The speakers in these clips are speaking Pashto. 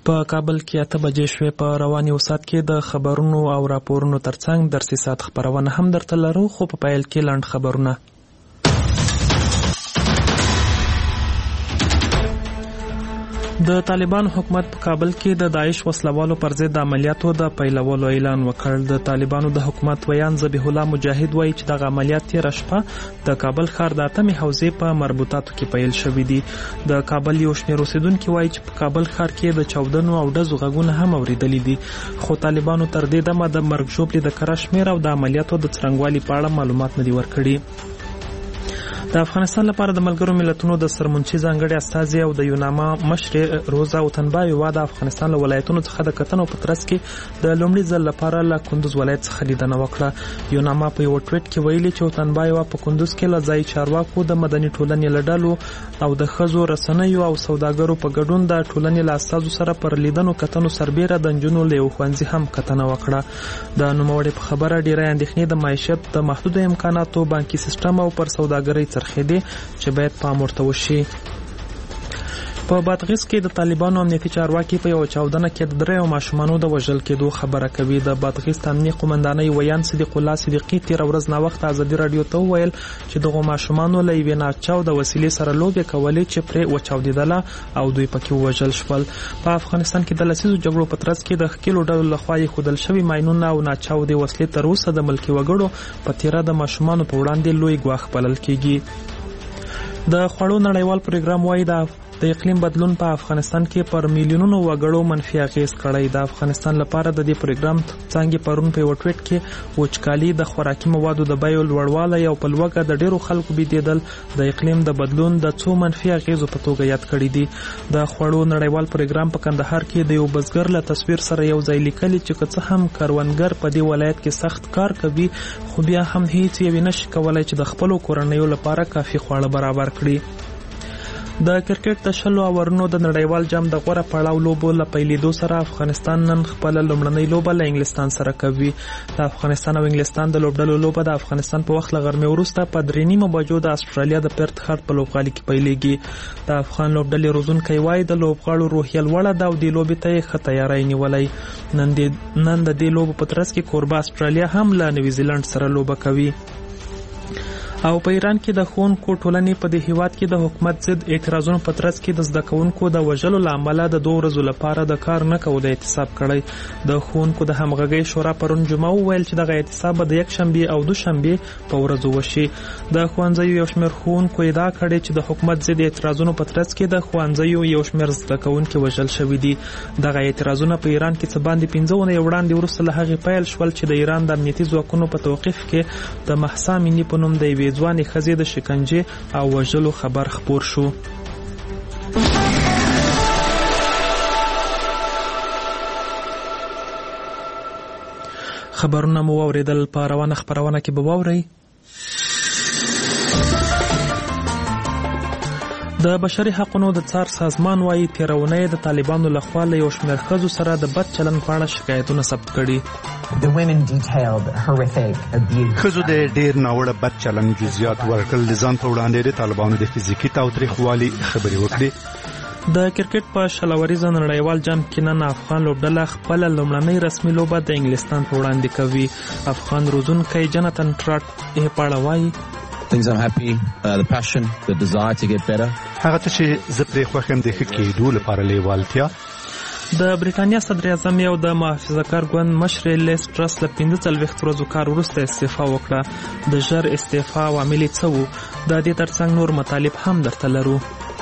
په کابل کې 8 بجې شوې. په روان یو ساعت کې د خبرونو او راپورونو ترڅنګ درسي ساعت خبرونه هم درته لرو، خو په پیل کې لنډ خبرونه. د طالبان حکومت په کابل کې د داعش وسلوالو پر ضد عملیاتو د پیلولو اعلان وکړ. د طالبانو د حکومت ویان ذبیح الله مجاهد وایي چې دغه عملیات تېره شپه د کابل ښار د 8مې حوزې په مربوطاتو کې پیل شوي دي. د کابل یو شمېر اوسیدونکي وایي چې په کابل ښار کې د چاودنو او ډزو غږونه هم اورېدلي دي، خو طالبانو تر دې دمه د مرګ ژوبلې د کره شمېر او د عملیاتو د څرنګوالي په اړه معلومات نه دي ورکړي. د افغانستان لپاره د ملګرو ملتونو د سرمنشي ځانګړي استازي او د یوناما مشر روزا اوتنبایو د افغانستان له ولایتونو څخه د کتنو په ترڅ کې د لومړي ځل لپاره له کندوز ولایت څخه لیدنه وکړه. یوناما په یو ټویټ کې ویلي چې اوتنبایو په کندوز کې له ځایي چارواکو د مدني ټولنې له ډلو او د ښځو رسنیو او سوداګرو په ګډون د ټولنې له استازو سره پر لیدنو کتنو سربیره د نجونو له یو ښوونځي هم کتنه وکړه. د نوموړي په خبره ډېری اندېښنې د معیشت د محدودو امکاناتو، بانکي سیستم او پر سوداګرۍ څرخېدې چې باید پام ورته وشي. په بادغیس کې د طالبانو امنیتي چارواکي په یو چاودنه کې د 3 ماشومانو د وژل کېدو خبره کوي. د بادغیس امنیتي قومندانۍ ویان صدیق الله صدیقي 13 ورځ نه وخت ازادي رادیو ته وویل چې دغه ماشومانو له یوې ناچاو د وسیلې سره لوبې کولې چې پرې وچاودېدله او دوی پکې وژل شول. په افغانستان کې د لسیزو جګړو په ترڅ کې د ښکېلو ډلو لخوا ښودل شوي ماینونه او ناچاو د وسلې تر اوسه د ملکي وګړو په تیره د ماشومانو په وړاندې لوی ګواښ بلل کېږي. د خوړو نړیوال پروګرام وایي د اقلیم بدلون په افغانستان کې پر میلیونونو وګړو منفي اغیز کړی. د افغانستان لپاره د دې پروګرام څانګې پرون په یو ټویټ کې وچکالي، د خوراکي موادو د بیو لوړوالی او په لوږه د ډیرو خلکو بېدېدل د اقلیم د بدلون د څو منفي اغیزو په توګه یاد کړي دي. د خوړو نړیوال پروګرام په کندهار کې د یو بزګر له تصویر سره یو ځای لیکلي چې که څه هم کروندګر په دې ولایت کې سخت کار کوي، خو بیا هم هیڅ یې نشي کولی چې د خپلو کورنیو لپاره کافي خواړه برابر کړي. د کرکټ د 10 اورونو د نړیوال جام د غوره پړاو لوبو له پیلېدو سره افغانستان نن خپل لومړنۍ لوبه له انګلستان سره کوي. د افغانستان او انګلستان د لوبډلو لوبه د افغانستان په وخت له غرمې وروسته په 3:30 بجو د استرالیا د پرت ښار په لوبغالي کې پیلېږي. د افغان لوبډلې روزونکی وایي د لوبغاړو روحیه لوړه ده او د لوبې ته یې ښه تیاری نیولی. نن د دې لوبو په ترڅ کې کوربه استرالیا هم له نیوزیلند سره لوبه کوي. او په ایران کې د ښوونکو ټولنې په دې هیواد کې د حکومت ضد اعتراضونو په ترڅ کې د زده کوونکو د وژلو له امله د 2 ورځو لپاره د کار نه کولو اعتصاب کړی. د ښوونکو د همغږۍ شورا پرون جمعه وویل چې دغه اعتصاب به د یکشنبې او دوشنبې په ورځو وشي. د ښوونځیو یو شمېر ښوونکو ادعا کړې چې د حکومت ضد اعتراضونو په ترڅ کې د ښوونځیو یو شمېر زده کوونکي وژل شوي دي. دغه اعتراضونه په ایران کې څه باندې 15 اونۍ وړاندې وروسته له هغې پیل شول چې د ایران د امنیتي ځواکونو په توقیف کې د مهسا امینی په نوم د یوې ځوانې ښځې د شکنجې او وژلو خبر خپور شو. خبرونه مو واورېدل. په روانه خبرونه کې به واورئ د بشري حقوقو د څار سازمان وایي تېره اونۍ د طالبانو لخوا له یو شمېر ښځو سره د بد چلند په اړه شکایتونه ثبت کړي. ښځو د ډېر ناوړه بد چلند جزئیات ورکړل. د ځان په وړاندې د طالبانو د فزیکي تاوتریخوالي خبرې وکړي. د کرکټ په 10 ورځې نړیوال جام کې نن افغان لوبډله خپل لومړنۍ رسمي لوبه د انګلستان په وړاندې کوي. افغان روزونکی جنتن ټراټ یې په اړه وایي Things I'm happy, the passion, the desire to get better. هغه ته چې زه پرې خوښ یم د ښه کېدو لپاره لیوالتیا. د بریټانیا صدر اعظم او د محافظه‌کار ګوند مشر لیز ټرس له 45 ورځو کار وروسته استعفا وکړه. د ژر استعفا عوامل څه وو؟ د دې ترڅنګ نور مطالب هم درته لرو.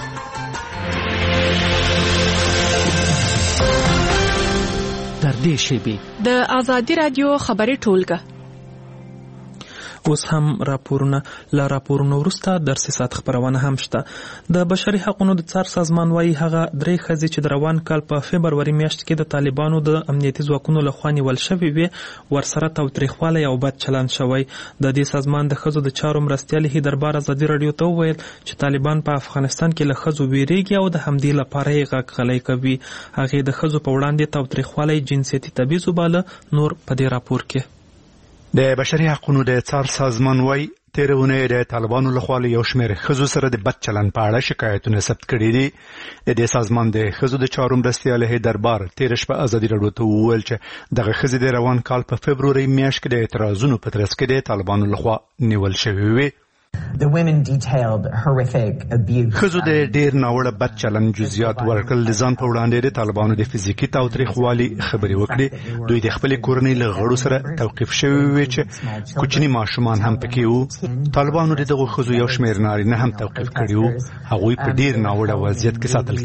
در دې شیبې د آزادي رادیو خبري ټولګه. اوس هم راپورونه وروسته درسي ساعت خبرونه هم شته. د بشري حقوقو د څار سازمان وایي هغه 3 ښځې چې د روان کال په فبروري میاشت کې د طالبانو د امنیتي ځواکونو لخوا نیول شوې وې ورسره تاوتریخوالی او بد چلند شوی. د دې سازمان د ښځو د چارو مرستیال هیدربار ازادي رادیو ته وویل چې طالبان په افغانستان کې له ښځو ویریږي او د همدې لپاره یې غږ غلی کوي. هغې د ښځو په وړاندې تاوتریخوالی جنسیتي تبعیض وباله. نور په دې راپور کې د بشري حقوقو د څار سازمان وایي تېره اونۍ د طالبانو لخوا له یو شمېر ښځو سره د بد چلند په اړه شکایتونه ثبت کړي دي. د دې سازمان د ښځو د چارو مرستیال هیئت دربار تېره شپه ازادي راډیو ته وویل چې دغه ښځې د روان کال په فبرورۍ میاشت کې د اعتراضونو په ترڅ کې د طالبانو لخوا نیول شوې وې. The women detailed horrific abuse. ښځو د ډېر ناوړه بد چلند جزئیات ورکړل. د ځان په وړاندې د طالبانو د فزیکي تاوتریخوالي خبرې وکړې. دوی د خپلې کورنۍ له غړو سره توقیف شوي وي چې کوچني ماشومان هم پکې وو. طالبانو د دغو ښځو یو شمېر نارینه هم توقیف کړي وو. هغوی په ډېر ناوړه وضعیت کې ساتل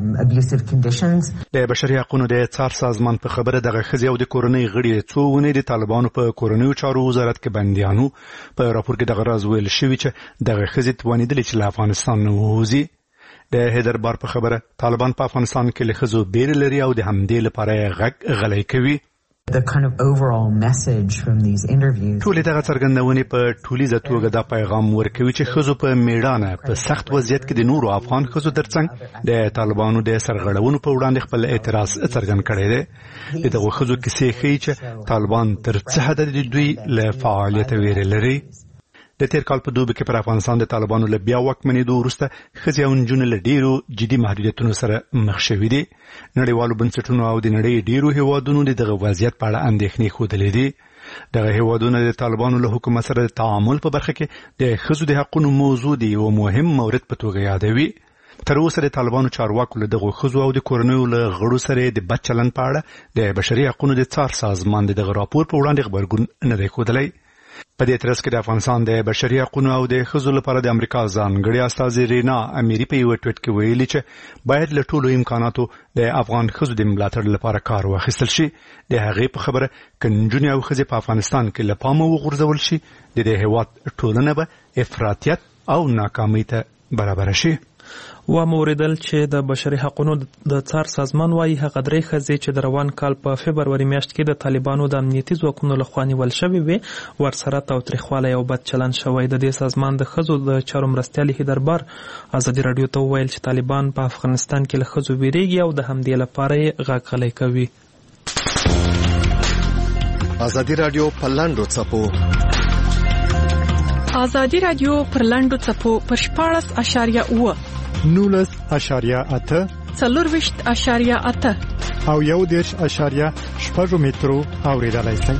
کېدل. د بشري حقونو د څار سازمان په خبره دغه ښځې او د کورنۍ غړي څو اونۍ د طالبانو په کورنیو چارو وزارت کې بندیانو. په راپور کې دغه راز ویل شوي چې دغه ښځې توانېدلې چې له افغانستان نه ووځي. د هیئت دربار په خبره طالبان په افغانستان کې له ښځو بیرې لري او د همدې لپاره یې غږ غلی کوي. The kind of overall message from these interviews. ټولې دغه څرګندونې په ټولیزه توګه دا پیغام ورکوي چې ښځو په میړانه په سخت وضعیت کې د نورو افغان ښځو ترڅنګ د طالبانو د سرغړونو په وړاندې خپل اعتراض څرګند کړی دی. د دغو ښځو کیسې ښیي چې طالبان تر څه حده د دوی له فعالیته ویرې لري. د تیر کال په دوبي کې پر افغانستان د طالبانو له بیا واکمنېدو وروسته ښځې او نجونې له ډېرو جدي محدودیتونو سره مخ شوي دي. نړیوالو بنسټونو او د نړۍ ډېرو هیوادونو د دغه وضعیت په اړه اندېښنې ښودلې دي. دغه هیوادونه د طالبانو له حکومت سره د تعامل په برخه کې د ښځو د حقونو موضوع دی او مهم مورد په توګه یادوي. تر اوسه د طالبانو چارواکو له دغو ښځو او د کورنیو له غړو سره د بد چلند په اړه د بشري حقونو د څار سازمان د دغه راپور په وړاندې غبرګون نه دی ښودلی. په دې ترڅ کې د افغانستان د بشري حقونو او د ښځو لپاره د امریکا ځانګړې استازې رینا اميري په یو ټویټ کې ویلي چې باید له ټولو امکاناتو د افغان ښځو د ملاتړ لپاره کار واخیستل شي. د هغې په خبره که نجونې او ښځې په افغانستان کې له پامه وغورځول شي د دې هېواد ټولنه به افراطیت او ناکامۍ ته برابره شي. و موریدل چې د بشري حقوقو د څار سازمان وايي هغه درې ښځې چې د روان کال په فبروري میاشت کې د طالبانو د امنیتي ځواکونو لخوا نیول شوې وې ورسره تاوتریخوالی او بد چلند شوی. د دې سازمان د ښځو د چارو مرستیال هیئت دربار ازادي راډیو ته وویل چې طالبان په افغانستان کې له ښځو ویریږي او د همدې لپاره یې غږ غلی کوي. ازادي راډیو په لاندو څپو ازادي راډیو پر لاندو څپو پر 14.8 19.8 4.8 او 1.8 مترو اوریدلای شئ.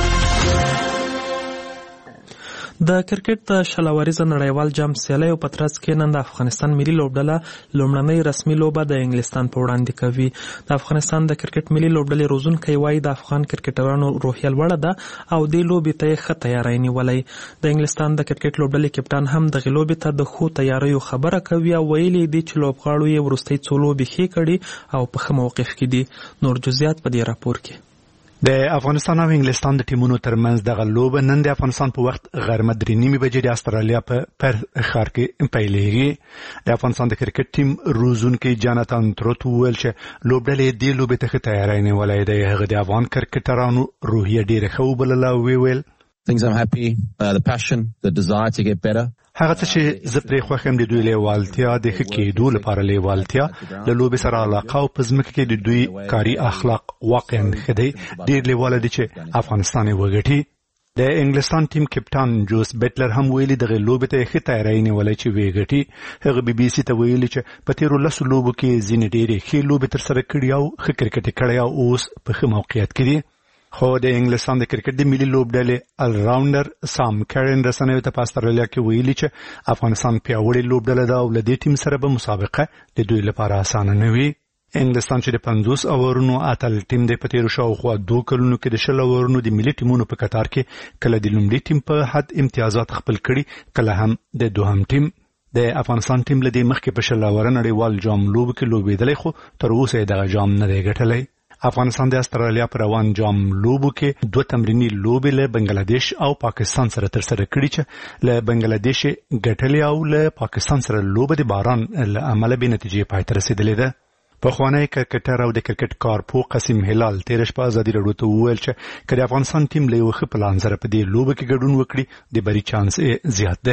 د کرکټ د شلوریزه نړیوال جام سیالیو په ترڅ کې نن د افغانستان ملي لوبډله لومړنۍ رسمي لوبه د انګلستان په وړاندې کوي. د افغانستان د کرکټ ملي لوبډلې روزونکی وایي د افغان کرکټرانو روحیه لوړه ده او دې لوبې ته یې ښه تیاری نیولی. د انګلستان د کرکټ لوبډلې کپټان هم دغې لوبې ته د ښو تیاریو خبره کوي او ویلي دي چې لوبغاړو یې وروستۍ څو لوبې ښې کړي او په ښه موقف کې دي. نور جزئیات په دې راپور کې. د افغانستان او انګلستان د ټیمونو ترمنځ دغه لوبه نن د افغانستان په وخت غرمه 3:30 بجې د استرالیا په پرث ښار کې پیلېږي. د افغانستان د کرکټ ټیم روزونکی جاناتان تروت وویل چې لوبډلې دې لوبې ته ښه تیاری نیولی دی. هغه د افغان کرکټرانو روحیه ډېره ښه وبلله او ویل Things I'm happy, the passion, the desire to get better. هغه څه چې زه پرې خوښ یم د دوی لیوالتیا د ښه کېدو لپاره لیوالتیا له لوبې سره علاقه او په ځمکه کې د دوی کاري اخلاق واقعا ښه دی. ډېر لیواله دي چې افغانستان یې وګټي. د انګلستان ټیم کپټان جوس بیټلر هم ویلي دغه لوبې ته ښه تیاری نیولی چې ویې ګټي. هغه بي بي سي ته ویلي چې په تېرو 10 لوبو کې ځینې ډېرې ښې لوبې ترسره کړي او ښه کرکټ یې کړی او اوس په ښه موقعیت کې دي. خو د انګلستان د کرکټ د ملي لوبډلې الراونډر سام کارن رسنیو ته په استرالیا کې ویلي چې افغانستان پیاوړې لوبډله ده او له دې ټیم سره به مسابقه د دوی لپاره اسانه نه وي. انګلستان چې د 50 اورونو اتل ټیم دی په تېرو شاوخوا 2 کلونو کې د 60 اورونو د ملي ټیمونو په کتار کې کله د لومړي ټیم په حد امتیازات خپل کړي کله هم د دوهم ټیم. د افغانستان ټیم له دې مخکې په 60 اوره نړیوال جام لوبو کې لوبېدلی خو تر اوسه یې دغه جام نه دی ګټلی. افغانستان د استرالیا پر روان جام لوبو کې 2 تمرینی لوبې له بنگلاديش او پاکستان سره ترسره کړي چې له بنگلاديش ګټلې او له پاکستان سره لوبه د باران له امله به نتیجې پای ته رسیدلې ده. په خوانی کرکټر او د کرکټ کارپو قاسم هلال تیرش په ازادي راډیو ته وویل چې کله افغانستان ټیم له یو ښه پلان سره په دې لوبه کې ګډون وکړي د بری چانس زیات ده.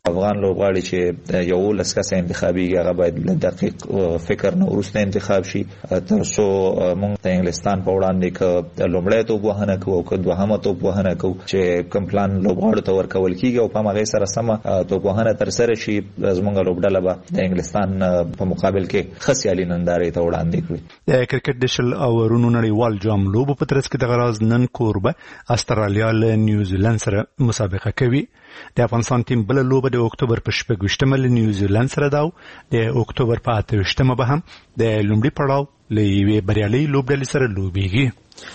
افغان لوبغاړي چې یو لسکه انتخابي هغه باید دقیق فکر نه ورسته انتخاب شي تر څو موږ د انګلستان په وړاندې ک لومړی توپ وهنه کوو او ک دوهمه توپ وهنه کوو چې کوم پلان لوبغاړو ته ورکول کیږي او په هغه سره سم توپ وهنه تر سره شي زموږ لوبډله به د انګلستان په مقابل کې خسیالي نندارې ته وړاندې کړي. د کرکټ د شل اورونو نړیوال جام لوبو په ترڅ کې د غراز نن کوربه استرالیا له نیوزیلند سره مسابقه کوي. د افغانستان ټیم بل لوبه د اکتوبر په 28مه له نیوزیلند سره دا د اکتوبر په 28مه به هم د لومړي پړاو له یوې بریالۍ لوبډلې سره لوبېږي.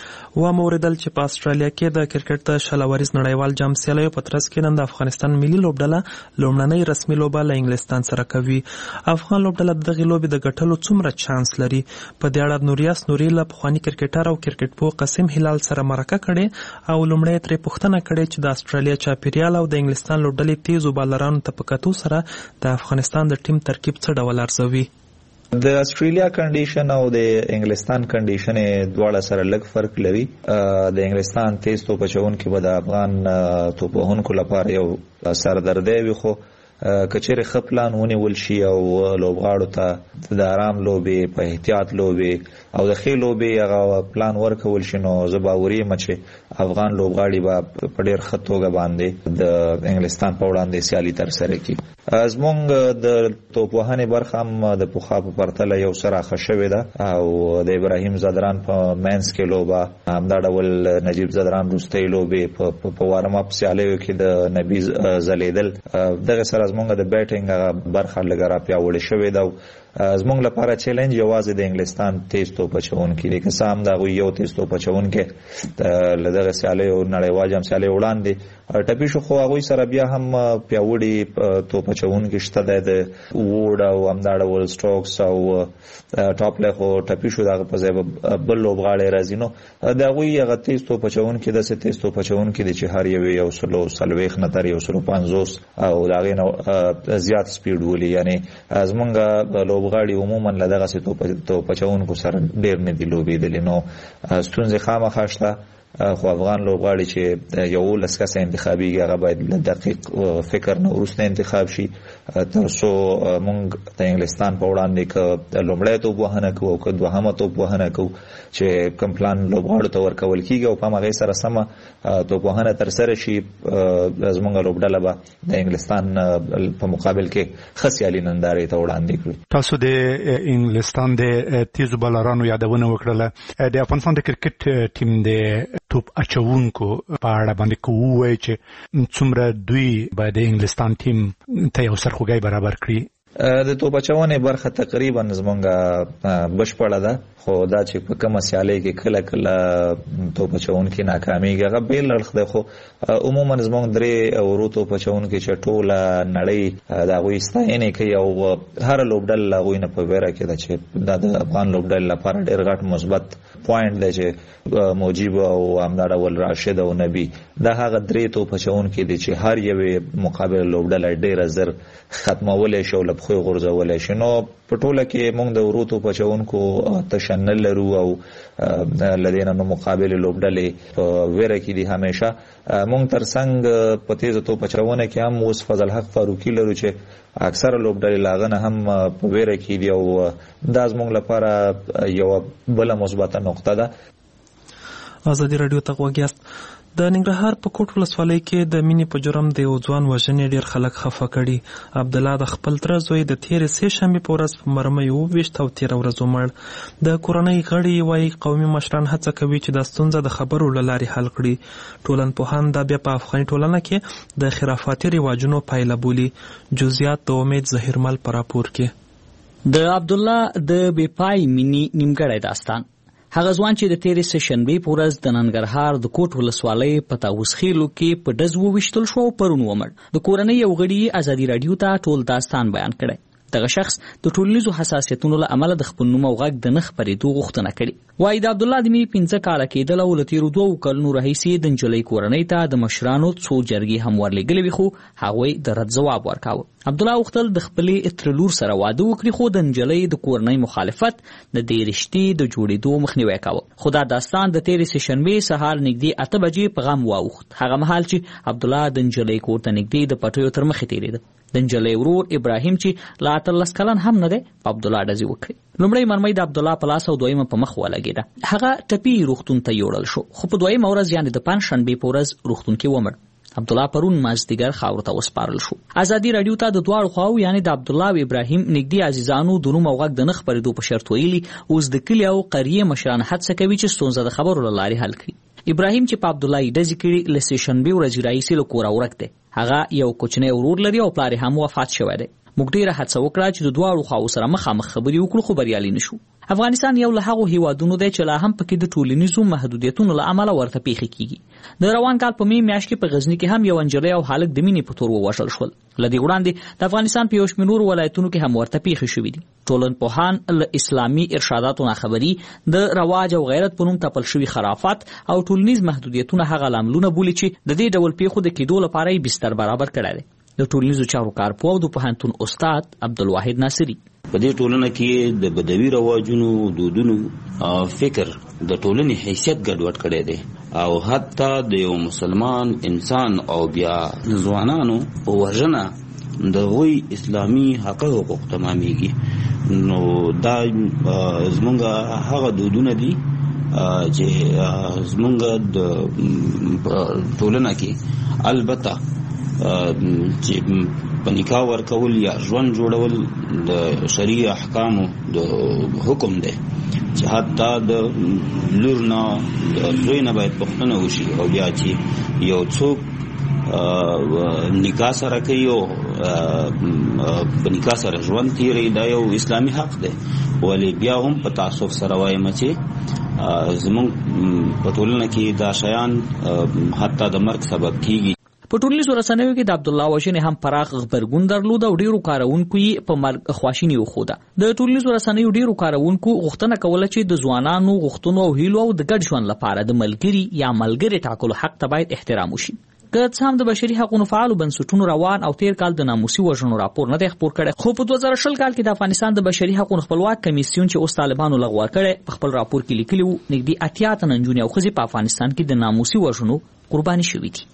و موردل چې په استرالیا کې د کرکټ د شلوریز نړیوال جام سیالیو په ترڅ کې نن د افغانستان ملي لوبډله لومړنۍ رسمي لوبه له انګلستان سره کوي. افغان لوبډله دغه لوبې د ګټلو څومره چانس لري؟ په دې اړه نوریاس نوري له پخوانی کرکټر او کرکټ پوه قاسم هلال سره مرکه کړې او لومړی ترې پوښتنه کړې چې د استرالیا چاپیریال او د انګلستان لوبډلې تیزو بالرانو ته په کتو سره د افغانستان د ټیم ترکیب څه ډول ارزوي. د استرالیا کنډیشن او د انګلستان کنډیشن دواړه سره لږ فرق لري. د انګلستان تیز توپ اچونکي به د افغان توپ وهونکو لپاره یو سردردی وي، خو کچېرې ښه پلان ونیول شي او لوبغاړو ته د آرام لوبې په احتیاط لوبې او د ښې لوبې هغه پلان ورکول شي نو زه باوري یم چې افغان لوبغاړي به په ډېر ښه توګه باندې د انګلستان په وړاندې سیالي ترسره کړي. زمونږ د توپ وهنې برخه هم د پخوا په پرتله یو څه راښه شوې ده او د ابراهیم زدران په مینس کې لوبه، همدا ډول نجیب زدران وروستۍ لوبې په وارم اپ سیالیو کې د نبي ځلیدل، دغه سره زمونږ د بیټینګ برخه لږه را پیاوړې شوې ده. زمونږ لپاره چیلنج یوازې د انګلستان تیز توپ اچونکي دی، که څه هم د هغوی یو تیز توپ اچونکی له دغه سیالیو نړیوال جام سیالیو وړاندې ټپي شو، خو هغوی سره بیا هم پیاوړي توپ اچونکي شته دی، د ووډ او همدا ډول سټوکس او ټاپلی خو ټپي شو، د هغه په ځای به بل لوبغاړی راځي. نو د هغوی هغه تیز توپ اچونکي داسې تیز توپ اچونکي دی چې هر یو 140 نه تر 150 او د هغې نه زیات سپیډ ولي. یعنې زمونږ لوبغاړي عموما له دغسې توپ اچونکو سره ډېر نه دي لوبېدلي، نو ستونزې خامخا شته. خو افغان لوبغاړي چې یو لسکه انتخابي هغه باید له دقیق فکر نه وروسته انتخاب شي تر څو موږ د انګلستان په وړاندې که لومړی توپ وهنه کوو او که دوهمه توپ وهنه کوو چې کوم پلان لوبغاړو ته ورکول کیږي او په هغې سره سمه توپ وهنه ترسره شي، زموږ لوبډله به د انګلستان په مقابل کې ښه سیالي نندارې ته وړاندې کړي. تاسو د انګلستان د تیزو بالرانو یادونه وکړله، د افغانستان د کرکټ ټیم د توپ اچونکو په اړه باندې کوو چې څومره دوی به د انګلستان ټیم ته یو سرخوږی برابر کړي. د توپ اچونې برخه تقریبا زمونږ بشپړه ده، خو دا چې په کومه سیالۍ کې کله کله توپ اچونکي ناکامیږي هغه بېل اړخ دی، خو عموما زمونږ 3 ورو توپ اچونکي چې ټوله نړۍ د هغوی ستاینې کوي او هره لوبډله له هغوی نه په ویره کې ده چې دا د افغان لوبډلې لپاره ډېر غټ مثبت پوینټ دی چې موجیب او همدا ډول راشد او نبي دا هغه 3 توپ اچونکي دي چې هر یوې مقابل لوبډله ډېره زر ختمولی شي او له پښو یې غورځولی شي. نو په ټوله کې موږ د ورو توپ اچونکو تشه نه لرو او له دې نه نو مقابلې لوبډلې په ویره کې دي همیشه. موږ تر څنګ په تیزه توپ اچونه کې هم اوس فضل حق فاروقي لرو چې اکثره لوبډلې له هغه نه هم په ویره کې دي او دا زموږ لپاره یوه بله مثبته نقطه ده. ازادي راډیو ته غوږ یاست. د ننګرهار په کوټ ولسوالۍ کې د مینې په جرم د یو ځوان وژنې ډېر خلک خفه کړي. عبدالله د خپل تره زوی د تېرې 3 شنبې په ورځ په مرمۍ 20 او 13 ورځو مړ. د کورنۍ غړي وایي قومي مشران هڅه کوي چې دا ستونزه د خبرو له لارې حل کړي. ټولنپوهان دا بیا په افغاني ټولنه کې د خرافاتي رواجونو پایله بولي. جزئیات د امید ظهیرمل په راپور کې. د عبدالله د بېپای مینې نیمګړی داستان. هغه ځوان چې د تېرې 3 شنبې په ورځ د ننګرهار د کوټ ولسوالۍ په طاووس خیلو کې په ډز وویشتل شو او پرون ومړ. د کورنۍ یو غړي ازادي راډیو ته ټول داستان بیان کړی. دغه شخص د ټولنیزو حساسیتونو له امله د خپل نوم او غږ د نه خپرېدو غوښتنه کړې. وای د عبد الله د می 15 کال کېدل او لتیرو 2 کلونو راهیسې د نجلۍ کورنۍ ته د مشرانو څو جرګې هم ورلګلې وي، خو هغوی د رد ځواب ورکاوه. عبد الله وختل د خپلې ترلور سره واده وکړي، خو د نجلۍ د کورنۍ مخالفت د دې رشتې د جوړېدو مخنیوی کاوه. خو دا داستان د تیرې سهشنبې سهار نږدې 8 بجې په غم واوښت، هغه مهال چې عبد الله د نجلۍ کور ته نږدې د پټیو تر مخې تېرېده. د نجلۍ ورور ابراهیم چې لا 13 کلن هم نه دی، په عبد الله ډزې وکړې. لومړی مرمۍ د عبد الله په لاس او دویمه په مخ ولګېده. هغه ټپي روغتون ته یوړل شو، خو په دویمه ورځ یعنې د پنجشنبې په ورځ روغتون کې ومړ. عبد الله پرون مازدیګر خاورو ته وسپارل شو. ازادي رادیو ته د دواړو خواو یعنې د عبد الله او ابراهیم نږدې عزیزانو د نوم او غږ د نه خپرېدو په شرط ویلي اوس د کلي او قریې مشران هڅه کوي چې ستونزه د خبرو له لارې حل کړي. ابراهیم چې په عبد الله یې ډزې کړي له سهشنبې ورځې راهیسې له کوره ورک دی. هغه یو کوچنی ورور لري او پلار هم وفات شوی دی. موږ ډېره هڅه وکړه چې د دواړو خواو سره مخامخ خبرې وکړو، خو بریالي نه شو. افغانستان یو له هغو هیوادونو دی چې لا هم پکې د ټولنیزو محدودیتونو له امله ورته پیښې کیږي. د روان کال په می میاشت کې په غزني کې هم یو نجلۍ او هلک د مینې په تور ووژل شول. له دې وړاندې د افغانستان په یو شمېر نورو ولایتونو کې هم ورته پیښې شوې دي. ټولنپوهان له اسلامي ارشاداتو ناخبري، د رواج او غیرت په نوم تپل شوي خرافات او ټولنیز محدودیتونه هغه لاملونه بولي چې د دې ډول پیښو د کېدو لپاره یې بستر برابر کړی دی. د ټولنیزو چارو کارپوه او د پوهنتون استاد عبدالواحد ناصري: په دې ټولنه کې د بدوي رواجونو، دودونو، فکر د ټولنې حیثیت ګډوډ کړی دی او حتی د یو مسلمان انسان او بیا ځوانانو وژنه د غوی اسلامي حقوقو تمامېږي. نو دا زمونږ هغه دودونه دي چې زمونږ د ټولنه کې البته چې په نکاح ورکول یا ژوند جوړول د شرعي احکامو د حکم دی چې حتی د لور نه د زوی نه باید پوښتنه وشي او بیا چې یو څوک نکاح سره کوي او په نکاح سره ژوند تیروي، دا یو اسلامي حق دی. ولې بیا هم په تعصب سره وایم چې زموږ په ټولنه کې دا شیان حتی د مرګ سبب کیږي. په ټولنیزو رسنیو کې د عبد الله وژنې هم پراخ غبرګون درلود او ډیرو کارونکو یې په مرګ خواشیني وښوده. د ټولنیزو رسنیو ډیرو کارونکو غوښتنه کوله چې د ځوانانو غوښتنو او هیلو او د ګډ ژوند لپاره د ملګري یا ملګري ټاکلو حق ته باید احترام وشي. که څه هم د بشري حقوقو فعالو بنسټونو روان او تیر کال د ناموسي وژنو راپور نه دی خپور کړی، خو په 2020 کال کې د افغانستان د بشري حقوقو خپلواک کمیسیون چې اوس طالبانو لغوه کړی په خپل راپور کې لیکلي وو نږدې 80 تنه نجونې او ښځې په افغانستان کې د ناموسي وژنو قرباني شوي دي.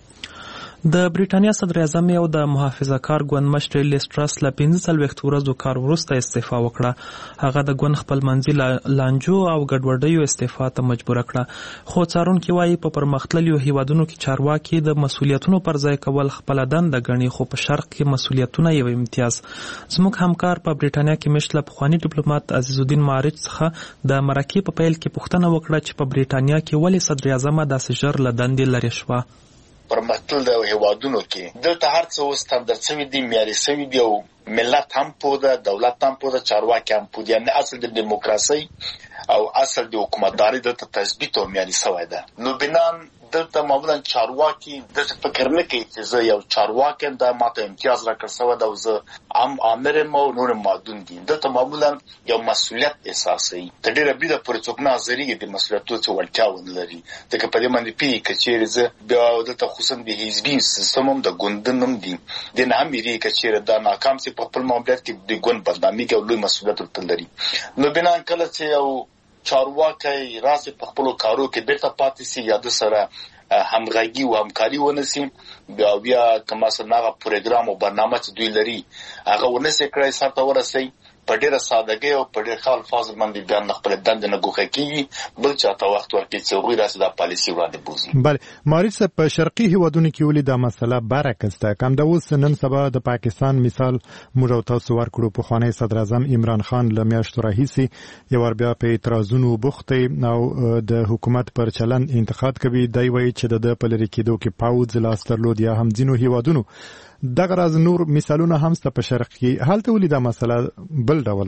د بریټانیا صدر اعظم او د محافظه کار ګوند مشر لیز ټرس له 15 ورځو کار وروسته استعفا وکړه. هغه د ګوند خپلمنځي لانجو او ګډوډیو استعفا ته مجبور کړه. خو څارونکي وایي په پرمختللو هیوادونو کې چارواکي د مسولیتونو پر ځای کول خپل دنده ګڼي، خو په شرق کې مسولیتونه یو امتیاز. زموږ همکار په بریټانیا کې مشله پخوانی ډیپلوماټ عزیز الدین معارج څخه د مرکې په پیل کې پوښتنه وکړه چې په بریټانیا کې ولې صدر اعظم داسې ژر له دندې لرې شوه. پرمختللو هیوادونو کې دلته هر څه اوس ستاندرد شوي دي، معیاري شوي دي او ملت هم پوه ده، دولت هم پوه ده، چارواکي هم پوه دي. یعنې اصل د دیموکراسۍ او اصل د حکومتدارۍ دلته تثبیت او معیاري شوی ده. نو بنان دلته معمولا چارواکي داسې فکر نه کوي چې زه یو چارواکی یم، دا ماته امتیاز راکړل شوی ده او زه عام آمر یم او نور معدون دي. دلته معمولا یو مسؤلیت احساسوي. تر ډېره بریده پورې څوک نه حاضرېږي د مسؤلیتونو څه وړتیا ونه لري، ځکه په دې باندې پوهېږي که چېرې زه بیا دلته خصوصا د حزبي سیستم هم د ګوندن هم دي، دې نه هم وېرېږي که چېرې دا ناکام سي په خپل ماموریت کې د ګوند بدنامېږي او لوی مسؤلیت ورته لري. نو بنا کله چې یو چارواکی راسي په خپلو کارو کې بیرته پاتې سي یا د سره همغږي او همکاري ونسي، بیا که مثلا هغه پروګرام او برنامه چې دوی لري هغه ونسي کړی سر ته ورسي، په ډېره سادهګۍ او په ډېر ښه الفاظو باندې بیا نه خپله دندې نه ګوښه کېږي، بل چاته وخت ورکړي چې هغوی راسي دا پالیسي وړاندې بوځي. بله معارج صاحب، په شرقي هیوادونو کې ولې دا مسله برعکس ده؟ که همدا اوس نن سبا د پاکستان مثال موږ او تاسو ورکړو، پخوانی صدر اعظم عمران خان له میاشتو راهیسې یو ور بیا په اعتراضونو بوخت او د حکومت پر چلند انتقاد کوي. دی وایي چې د ده په لرې کېدو کې پوځ لاس درلود یا هم ځینو هیوادونو. دغه راز نور مثالونه هم سته په شرق کې. هلته ولې دا مسله بل ډول ده؟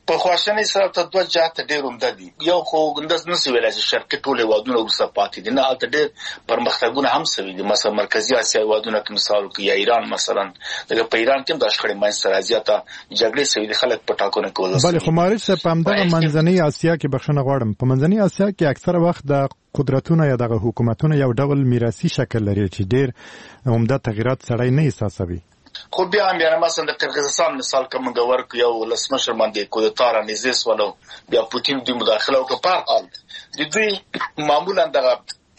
په خواشنۍ سره ته دوه جهات ډېر عمده دي. یو خو انداز نشي ویلای چې شرقي ټول هیوادونه وروسته پاتې دي، نه هلته ډېر پرمختګونه هم سوي دي. مثلا مرکزي اسیا هیوادونه کې مثال وکړو، یا ایران مثلا، دغه په ایران کې هم د شخړې منځته راځي، زیاته جګړې سوي دي، خلک په ټاکنو کې وځي. بله خو مارج صاحب په همدغه منځنۍ اسیا کې بخښنه غواړم، په منځنۍ اسیا کې اکثره وخت د قدرتونه یا دغه حکومتونه یو ډول میراثي شکل لري چې ډېر عمده تغیرات سړی نه احساسوي. خو بیا هم یعنې مثلا د قرغیزستان مثال که موږ ورکړو، یو ولسمشر باندې کودتا رانیزې سوله، بیا پوتین دوی مداخله وکړه. په هر حال د دوی معمولا دغه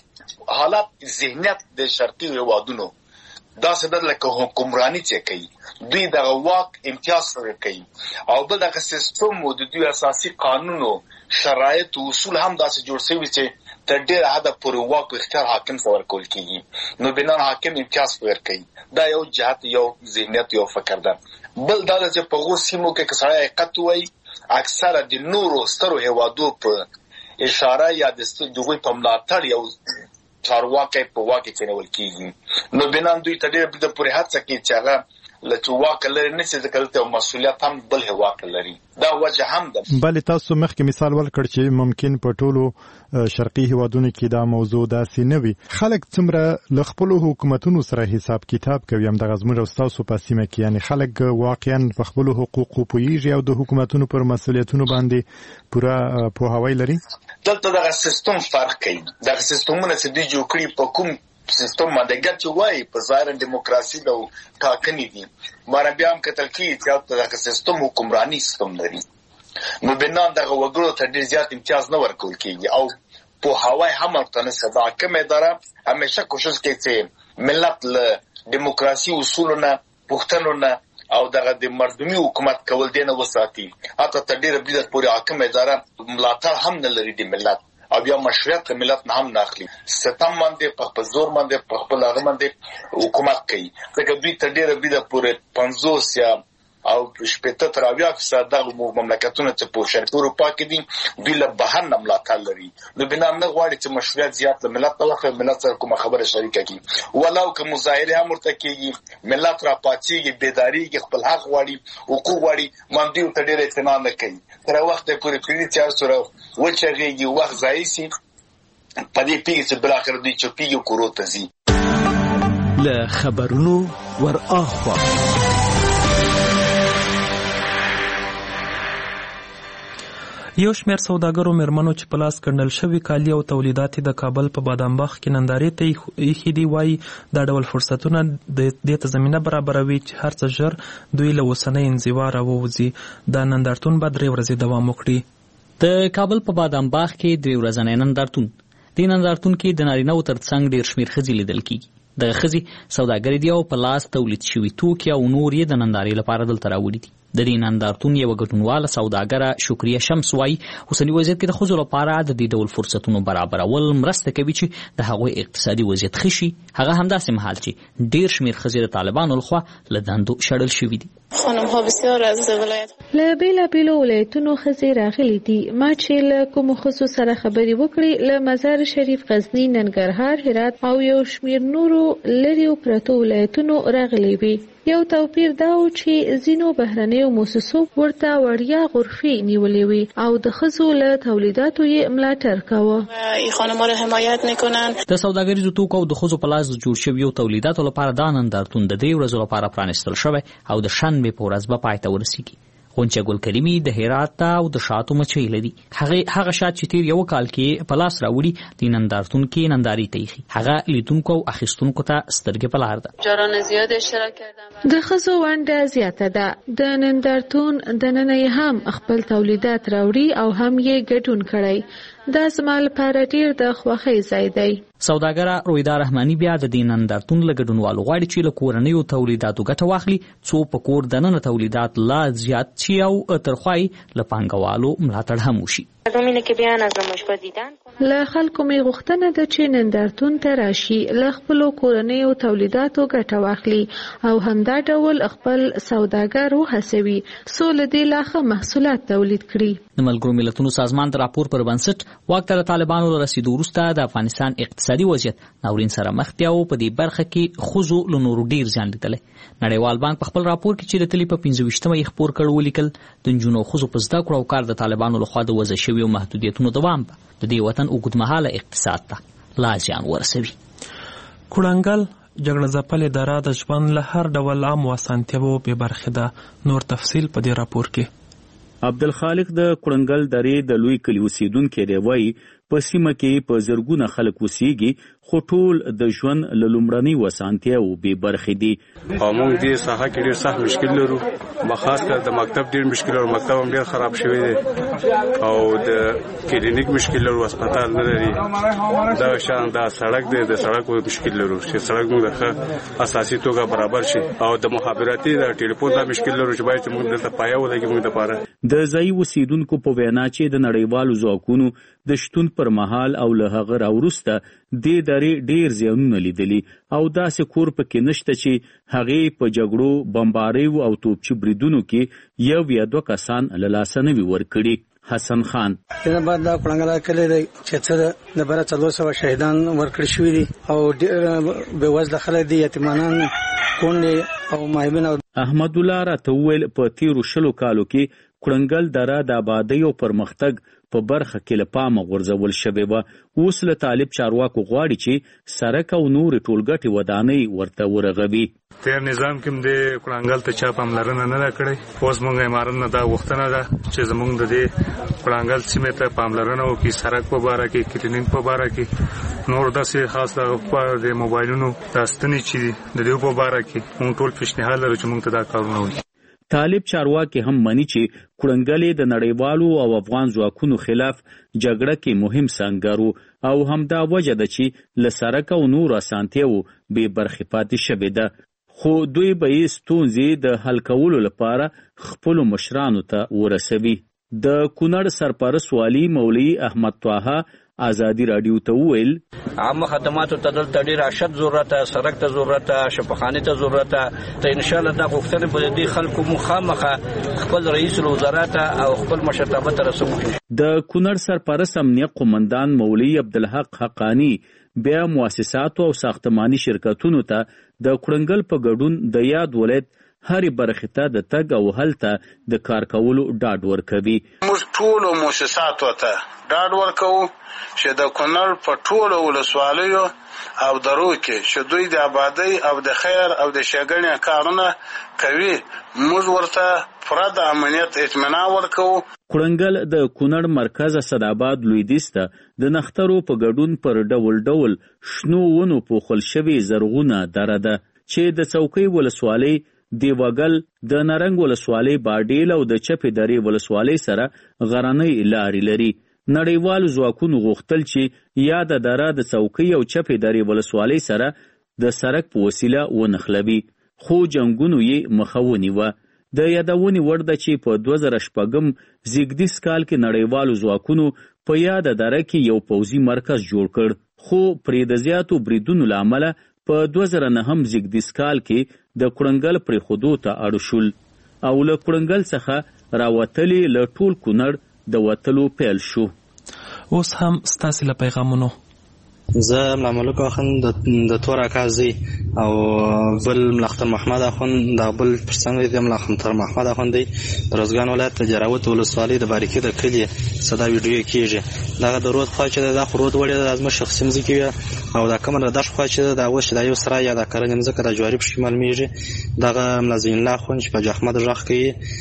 حالات ذهنیت د شرقي هیوادونو داسې ده لکه حکمراني چې کوي، دوی دغه واک امتیاز سره کوي، او بل دغه سیستم و د دوی اساسي قانونو شرایط و اصول هم داسې جوړ شوي چې تر ډېره حده پورې واک و اختیار حاکم ته ورکول کېږي، نو بنا حاکم امتیاز ورکوي. دا یو جهت، یو ذهنیت، یو فکر ده. بل دا ده چې په هغو سیمو کې که سړی حقیقت ووایي، اکثره د نورو سترو هیوادو په اشاره یا د هغوی په ملاتړ یو چارواکی په واک کې کېنول کېږي، نو بنا دوی ته ډېره بده پورې هڅه کوي چې هغه له چې واک لري نه شي، ځکه دلته مسؤلیت هم بل هیواد لري. دا وجه هم ده. بله تاسو مخکې مثال ورکړ چې ممکن په ټولو شرقي هیوادونو کې دا موضوع داسې نه وي. خلک څومره له خپلو حکومتونو سره حساب کتاب کوي همدغه زموږ او ستاسو په سیمه کې، یعنې خلک واقعا په خپلو حقوقو پوهېږي او د حکومتونو پر مسؤلیتونو باندې پوره پوهاوی لري؟ دلته دغه سیستم فرق کوي. دغه سیستمونه چې دوی جوړ کړي په کوم سیستم باندې ګټه وایي، په ظاهر دیموکراسي او ټاکنې دي، مګر بیا هم کتل کېږي چې دغه سیستم حکمراني سیستم لري، نو بنا دغه وګړو ته ډېر زیات امتیاز نه ورکول کېږي او پوهاوی هم ورته نشته. دا حاکمه اداره همیشه کوشش کوي چې ملت له دیموکراسي اصولو نه، پوښتنو نه او دغه د مردمي حکومت کول دی نه وساتي. حتی تر ډېره بده پورې حاکمه اداره ملاتړ هم نه لري د ملت، او بیا مشروعیت ملت نه هم نه اخلي. ستم باندې په خپل زور باندې په خپل هغه باندې حکومت کوي، ځکه دوی تر ډېره بده پورې 50 یا او 80 تر 80% دغه مملکتونه چې په شرقي اروپا کې دي دوی له بهر نه ملاتړ لري، نو بنا نه غواړي چې مشروعیت زیات له ملت ته ورکړي، ملت سره کومه خبره شریکه کړي، ولو که مظاهرې هم ورته کېږي، ملت راپاڅېږي، بیدارېږي، خپل حق غواړي، حقوق غواړي، من دوی ورته ډېر اعتنا نه کوي. تر وخته پورې پرېږدي چې هر سره وچغېږي، وخت ضایع شي، په دې پېږي چې بالاخره دوی چوپېږي، کورو ته ځي. له خبرونو ور اخوا یو شمېر سوداګرو مېرمنو چې په لاس ګنډل شوي کالي او تولیدات د کابل په بادامباغ کې نندارې ته ایښي دي، وایي دا ډول فرصتونه دې ته زمینه برابروي چې هر څه ژر دوی له اوسنۍ انزوا راووځي. دا نندارتون به 3 ورځې دوام وکړي. د کابل په بادامباغ کې 3 ورځنی نندارتون. دې نندارتون کې د نارینه‌و تر څنګ ډېر شمېر ښځې لیدل کېږي. دغه ښځې سوداګرې دي او په لاس تولید شوي توکي او نور یې د نندارې لپاره دلته راوړي دي. د دې نندارتون یوه ګډونواله سوداګره شکریه شمس وایي اوسني وضعیت کې د ښځو لپاره د دې ډول فرصتونو برابرول مرسته کوي چې د هغوی اقتصادي وضعیت ښه شي، هغه همداسې مهال چې ډېر شمېر ښځې د طالبانو لخوا له دندو شړل شوي دي. خانم‌ها بسیار از ولایت له بیلابیلو ولایتونو ښځې راغلي دي. ما چې له کومو ښځو سره خبرې وکړې، له مزار شریف، غزني، ننګرهار، هرات او یو شمېر نورو لرې پرتو ولایتونو راغلي وي. یو توپیر دا و چې ځینو بهرنیو مؤسسو ورته وړیا غرفې نیولې وي او د ښځو له تولیداتو یې ملاتړ کاوه. این خانم‌ها را حمایت میکنن. د سوداګریزو توکو او د ښځو په لاس جوړ شویو تولیداتو لپاره دا نندارتون د 3 ورځو لپاره پرانیستل شوی او د شنبې په ورځ به پای ته ورسیږي. غونچه ګل کریمي د هرات او د شاتو مچۍ لري. هغه شات چې تیر یو کال کې په لاس راوړي د نندارتون کې نندارې ته ایښي. هغه لیدونکو او اخیستونکو ته سترګې په لار ده. جاران زیات اشتراک کردم. د ښځو ونډه زیاته ده. د نندارتون دننه هم خپل تولیدات راوړي او هم یې ګډون کړی. دا زما لپاره ډېر د خوښۍ ځای دی. سوداګره رویدا رحماني بیا د دې نندارتون له ګډونوالو غواړي چې له کورنیو تولیداتو ګټه واخلي، څو په کور دننه تولیدات لا زیات شي او ترخوای له پانګوالو ملاتړ هم وشي. له خلکو می غوښتنه ده چې نندارتون ته راشي، له خپلو کورنیو تولیداتو ګټه واخلي او همدا ډول خپل سوداګر وهڅوي څو له دې لا ښه محصولات تولید کړي. د ملګرو ملتونو سازمان د راپور پر بنسټ واک ته د طالبانو له رسیدو وروسته د افغانستان اقتصادي وضعیت ناورین سره مخ دی او په دې برخه کې ښځو له نورو ډیر زیان لیدلی. نړیوال بانک په خپل راپور کې چې د تلې په 25مه یې خپور کړ ولیکل د نجونو او ښځو په زده کړو او کار د طالبانو لخوا د وضع شویو محدودیتونو دوام به د دې وطن اوږدمهاله اقتصاد ته لا زیان ورسوي. کوړنګل جګړه ځپلې دره د ژوند له هر ډول عامو اسانتیاوو بې برخې ده. نور تفصیل په دې راپور کې. عبدالخالق د کوړنګل درې د لوی کلي اوسیدونکی دی، وایي په سیمه کې په زرګونه خلک اوسیږي خو ټول د ژوند له لومړنۍ اسانتیاوو بې برخې دي. او موږ دې ساحه کې ډېر سخت مشکل لرو، خاص کر د مکتب ډېر مشکل لرو، مکتب هم ډېر خراب شوی دی او د کلینیک مشکل لرو، هسپتال نه لري. دا شان دا سړک دی، د سړک مشکل لرو چې سړک موږ د اساسي توګه برابر شي او د مخابراتي د ټلیفون دا مشکل لرو چې باید موږ دلته پایه ولګي. موږ لپاره د ځایي اوسیدونکو په وینا چې د نړیوالو ځواکونو د شتون پر مهال او له هغه راوروسته دې درې ډیر زیانونه لیدلي او داسې کور پکې نشته چې هغې په جګړو، بمباریو او توپچي بریدونو کې یو یا دوه کسان له لاسه نه وي ورکړي. حسن خان دنه بعد دا کوړنګل کلی دی چې څه د بره 400 شهیدان ورکړي شوي دي او بې وزله خلک دي، یتیمانان، کونډې او مایبین. احمد الله راته وویل په تیرو 20 کالو کې کوړنګل دره د آبادۍ او پرمختګ په برخه کې له پامه غورځول شوې وه. اوس له طالب چارواکو غواړي چې سړک او نورې ټولګټې ودانۍ ورته ورغوي. تیر نظام کې د کوړنګل ته چا پاملرنه نه ده کړې. اوس موږ امارت نه دا غوښتنه ده چې زموږ د دې کوړنګل سیمې ته پاملرنه وکړي، سړک په باره کې، کلینیک په باره کې، نور داسې خاص د موبایلونو د ستنې چې د دې په باره کې موږ ټول پیشنهاد لرو چې موږ ته دا کارونه وکړي. طالب چارواکي هم مني چې کوړنګل د نړیوالو او افغان ځواکونو خلاف جګړه کې مهم سنګر او همدا وجه ده چې له سړک او نور اسانتیاوو بې برخې پاتې شوې ده. خو دوی به یې ستونزې د حل کولو لپاره خپلو مشرانو ته ورسوي. د کونړ سرپرست والي مولوي احمد طه آزادی رادیو ته وویل عامه خدماتو ته دلته ډیر اشد ضرورت، سړک ته ضرورت، شفاخانه ته ضرورت ته. ان شاء الله دا غوښتنه په دې خلکو مخامخه خپل رئیس الوزرا او خپل مشرتابه ته رسوي. د کونړ سرپرست امنیه قومندان مولوي عبدالحق حقانی بیا مؤسساتو او ساختماني شرکتونو ته د کوړنګل په ګډون د یاد ولایت هرې برخې ته د تګ او هلته د کار کولو ډاډ ورکوي. موږ ټولو مؤسساتو ته ډاډ ورکوو چې د کونړ په ټولو ولسوالیو او درو کې چې دوی د آبادۍ او د خیر او د ښېګڼې کارونه کوي، موږ ورته پوره د امنیت اطمینان ورکوو. کوړنګل د کونړ مرکز اسداباد لویدیځ ته د نښترو په ګډون پر ډول ډول شنو ونو پوښل شوې زرغونه دره ده چې د څوکۍ ولسوالۍ، دیوګل، د نرنګ ولسوالۍ باډیل او د چپې درې ولسوالۍ سره غرنۍ لارې لري. نړیوالو ځواکونو غوښتل چې یاده دره د څوکۍ او چپې درې ولسوالۍ سره د سړک په وسیله ونښلوي، خو جنګونو یې مخه ونیوه. د یادونې وړ ده چې په 2006 زیږدیز کال کې نړیوالو ځواکونو په یاده دره کې یو پوځي مرکز جوړ کړ، خو پرې د زیاتو بریدونو له امله په 2009 زیږدیز کال کې د کوړنګل پرېښودو ته اړ شول او له کوړنګل څخه راوتلې له ټول کونړ د وتلو پیل شو. اوس هم ستاسې له پیغامونو. زه ملا ملک اخوند د تور اکازي او بل ملختر محمد اخوند د بل پرڅنګ د ملختر محمد اخوند دی د روزګان ولایت د جراوت ولسوالۍ د باریکې د کلی صدا ویډیو کیږي. دا د رود خوا چې د خرود وړي د ازمه شخصي مزکی او د کمر د خوا چې د اوس د یو سره یا د کرنې مزکه د جواری په شمال میږي. دغه ملازم الله اخوند چې په احمد راخ کې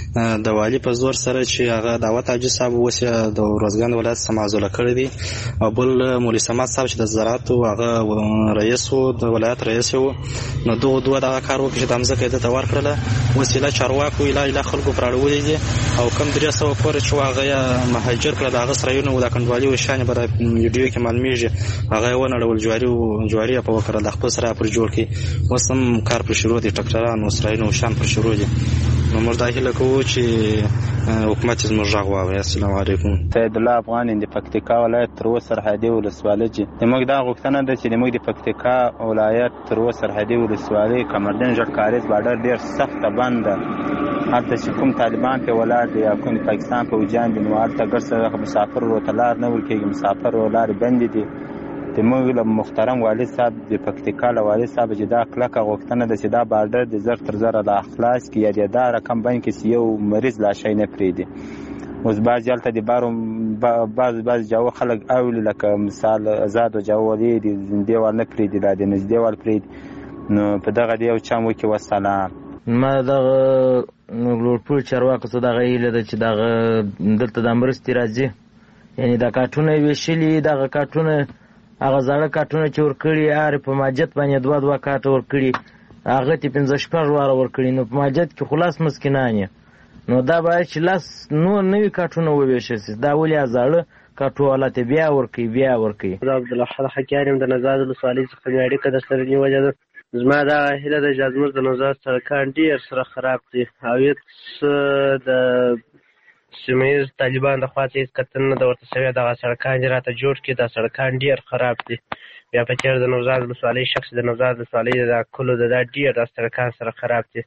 د والی په زور سره چې هغه دعوت اجي صاحب وسه د روزګان ولایت سمازوله کړی دی او بل مولوی سمات صاحب چې د زراعت او هغه رئیس او د ولایت رئیس وو. نو دوه دا کار وکړي چې د مزکه د تور کړله وسیله چارواکو علاج له خلکو پراړولې دي او کم 300 پورې چې هغه مهاجر کړه د هغه سره یو د کنټرولي وشانه بر ویډیو کې معلومیږي هغه ونړول جواری په وکړه د خپل سره پر جوړ کې وسم کار پر شروع دي ټکټران او سره نو شان پر شروع دي. نو موږ دا هیله کوو چې حکومت زموږ غږ واوري. السلام علیکم. سید الله افغان د پکتیکا ولایت تر اوسه سرحدي ولسوالۍ چې موږ دا غوښتنه ده چې موږ د پکتیکا ولایت تر اوسه سرحدي ولسوالۍ کمردین جټ کاریز بارډر ډیر سخت بند ده. هلته چې کوم طالبان په ولاړ دي یا کوم پاکستان په وجان دي نو هلته ګرځي مسافر ورته لار نه ورکېږي، مسافر ولارې بندې دي. د موږ له محترم والد صاحب د پکتیکا له والد صاحب چې دا کلکه غوښتنه ده چې دا بارډر د زر تر زره لا خلاص کړي یا د دا رقم بند کړي چې یو مریض لا شی نه پرېږدي. اوس بعضې هلته د بارو بعض جاو خلک اولي لکه مثال ازاد و جاو ولي د زندې وال نه پرېږدي لا د نږدې وال پرېږدي. نو په دغه د یو چم وکړي. وسلام. ما دغه لوړپوړ چارواکو څه دغه هیله ده چې دغه دلته د مرستې راځي، یعنې دا کارټونه یې ویشلي، دغه کارټونه هغه زاړه کارټونه چې ورکړي هر په ماجت باندې دوه کارټه ورکړي، هغه ته 15 واره ورکړي. نو په ماجت کې خلاص مسکینان یې، نو دا باید چې لاس نور نوي کارټونه وویشل شي. دا ولې زاړه کارټو والا ته بیا ورکوي. زه عبدالله حکیار یم د نوزاد ولسوالۍ څخه مې اړیکه درسره نیولې ده. زما دا هیله ده چې زموږ د نوزاد سړکان ډېر سره خراب دي او هېڅ د سیمه ییز طالبان د خوا څخه هېڅ کتنه نه ده ورته شوې. دغه سړکان چې راته جوړ کړي دا سړکان ډېر خراب دي. بیا په تېر د نوزاد ولسوالۍ شخص د نوزاد ولسوالۍ د کلو د دا ډېر دا سړکان سره خراب دي.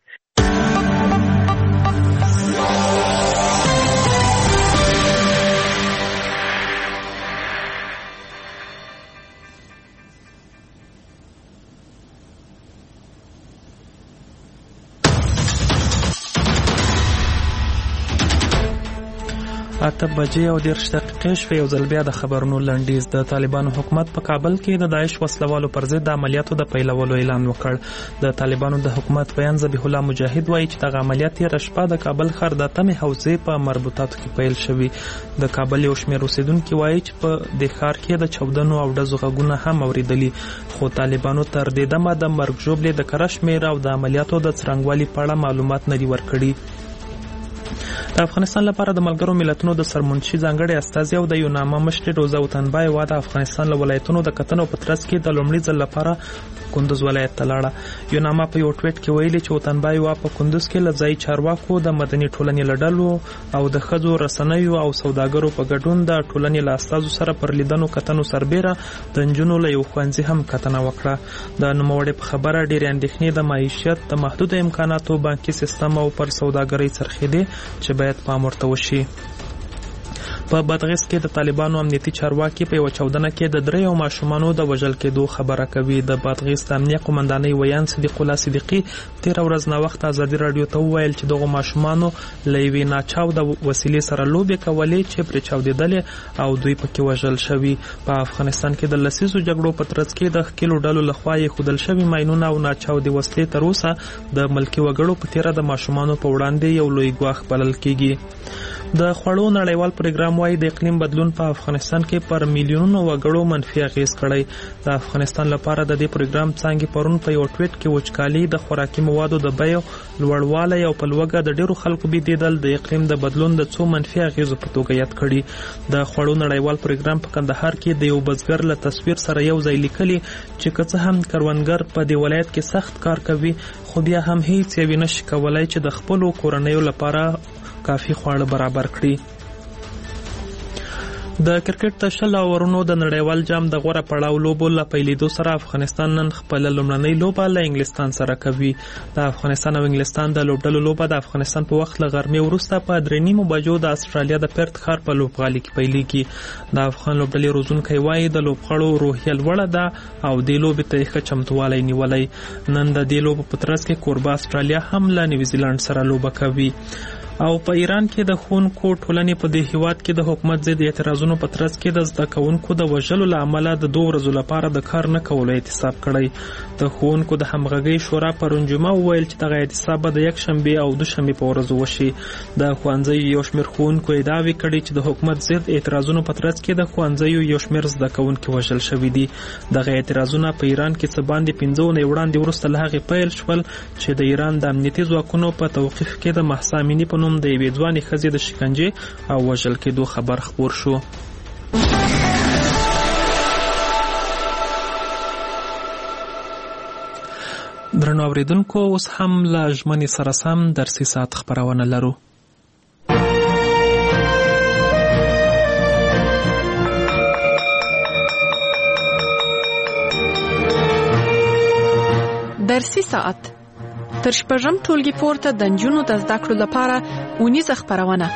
اته بجې او 10 دقیقې شوې. یو ځل بیا د خبرونو لنډیز. د طالبانو حکومت په کابل کې د داعش وسلوالو پر ضد د عملیاتو د پیلولو اعلان وکړ. د طالبانو د حکومت بیان ذبیح الله مجاهد وایي چې دغه عملیات یې رشپه د کابل ښار د تمې حوزې په مربوطاتو کې پیل شوي. د کابل یو شمېر اوسیدونکي وایي چې په دې ښار کې د چاودنو او ډزو غږونه هم اوریدلي، خو طالبانو تر دې دمه د مرګ ژوبلې د کره شمېر او د عملیاتو د څرنګوالي په اړه معلومات نه دي ورکړي. د افغانستان لپاره د ملګرو ملتونو د سرمنشي ځانګړي استازي او د یوناما مشر روزا وطنبایوا د افغانستان له ولایتونو د کتنو په ترڅ کې د لومړي ځل لپاره کندوز ولایت ته لاړه. یوناما په یو ټویټ کې ویلي چې وطنبایوا په کندوز کې له ځایي چارواکو د مدني ټولنې له ډلو او د ښځو رسنیو او سوداګرو په ګډون د ټولنې له استازو سره پر لیدنو کتنو سربیره د نجونو له یو ښوونځي هم کتنه وکړه. د نوموړي په خبره ډېرې اندېښنې د معیشت د محدود امکاناتو بانکي سیستم او پر سوداګرۍ څرخېدې چې باید پام ورته وشي. په بادغیس کې د طالبانو امنیتي چارواکي په یو چاودنه کې د 3 ماشومانو د وژل کېدو خبره کوي. د بادغیس د امنیه قومندانۍ ویان صدیق الله صدیقي 13 ورځ نه وخت ازادي رادیو ته وویل چې دغه ماشومانو له یوې ناچاوده وسیلې سره لوبې کولې چې پرې چاودېدلې او دوی پکې وژل شوي. په افغانستان کې د لسیزو جګړو په ترڅ کې د ښکېلو ډلو لخوا یې ښودل شوي ماینونه او ناچاودې وسلې تر اوسه د ملکي وګړو په تیره د ماشومانو په وړاندې یو لوی ګواښ بلل کېږي. د خوړو نړیوال پروګرام وايي د اقلیم بدلون په افغانستان کې پر میلیونونو وګړو منفي اغیز کړی. د افغانستان لپاره د دې پروګرام څانګې پرون په یو ټویټ کې وچکالي، د خوراکي موادو د بیو لوړوالی او په لوږه د ډیرو خلکو بېدېدل د اقلیم د بدلون د څو منفي اغیزو په توګه یاد کړي. د خوړو نړیوال پروګرام په کندهار کې د یو بزګر له تصویر سره یو ځای لیکلي چې که څه هم کروندګر په دې ولایت کې سخت کار کوي خو بیا هم هیڅ یې نشي کولای چې د خپلو کورنیو لپاره کافي خواړه برابر کړي. د کرکټ د 10 اورونو د نړیوال جام د غوړه پړاو لوبو له پیلېدو سره افغانستان نن خپل لومړنۍ لوبه له انګلستان سره کوي. د افغانستان او انګلستان د لوبډلو لوبه د افغانستان په وخت له غرمې وروسته په 3:30 بجو د استرالیا د پرت ښار په لوبغالي کې پیلېږي. د افغان لوبډلې روزونکی وایي د لوبغاړو روحیه لوړه ده او د لوبې ته یې ښه چمتووالی نیولی. نن د دې لوبو په ترڅ کې کوربه استرالیا هم له نیوزیلند سره لوبه کوي. او په ایران کې د ښوونکو ټولنې په دې هیواد کې د حکومت ضد اعتراضونو په ترڅ کې د زده کوونکو د وژلو له امله د 2 ورځو لپاره د کار نه کولو احتساب کړی. د ښوونکو د همغږۍ شورا پرون جمعه وویل چې دغه احتساب به د یکشنبې او دوشنبې په ورځو وشي. د ښوونځیو یو شمېر ښوونکو ادعاوې کړي چې د حکومت ضد اعتراضونو په ترڅ کې د ښوونځیو یو شمېر زده کوونکي وژل شوي دي. دغه اعتراضونه په ایران کې څه باندې 5 اونۍ وړاندې وروسته له هغې پیل شول چې د ایران د امنیتي ځواکونو په توقیف کې د مهسا امیني په نوم د یوې ځوانې ښځې د شکنجې او وژل کېدو خبر خپور شو. درنو درنو اوریدونکو اوس هم له ژمنې سره سم درسي ساعت خبرونه لرو. درسي ساعت تر شپږم ټولګي پورته د نجونو د زده کړو لپاره اونیزه خبرونه.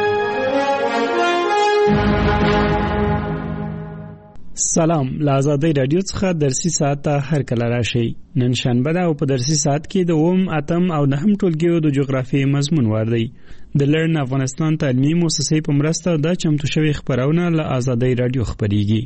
سلام، له آزادۍ رادیو څخه درسي ساعت ته هر کله راشئ. نن شنبه ده او په درسي ساعت کې د 8 او 9 ټولګیو د جغرافیې مضمون واردی. د لرن افغانستان تعلیمي مؤسسې په مرسته دا چمتو شوی خبرونه له آزادۍ رادیو خبريږي.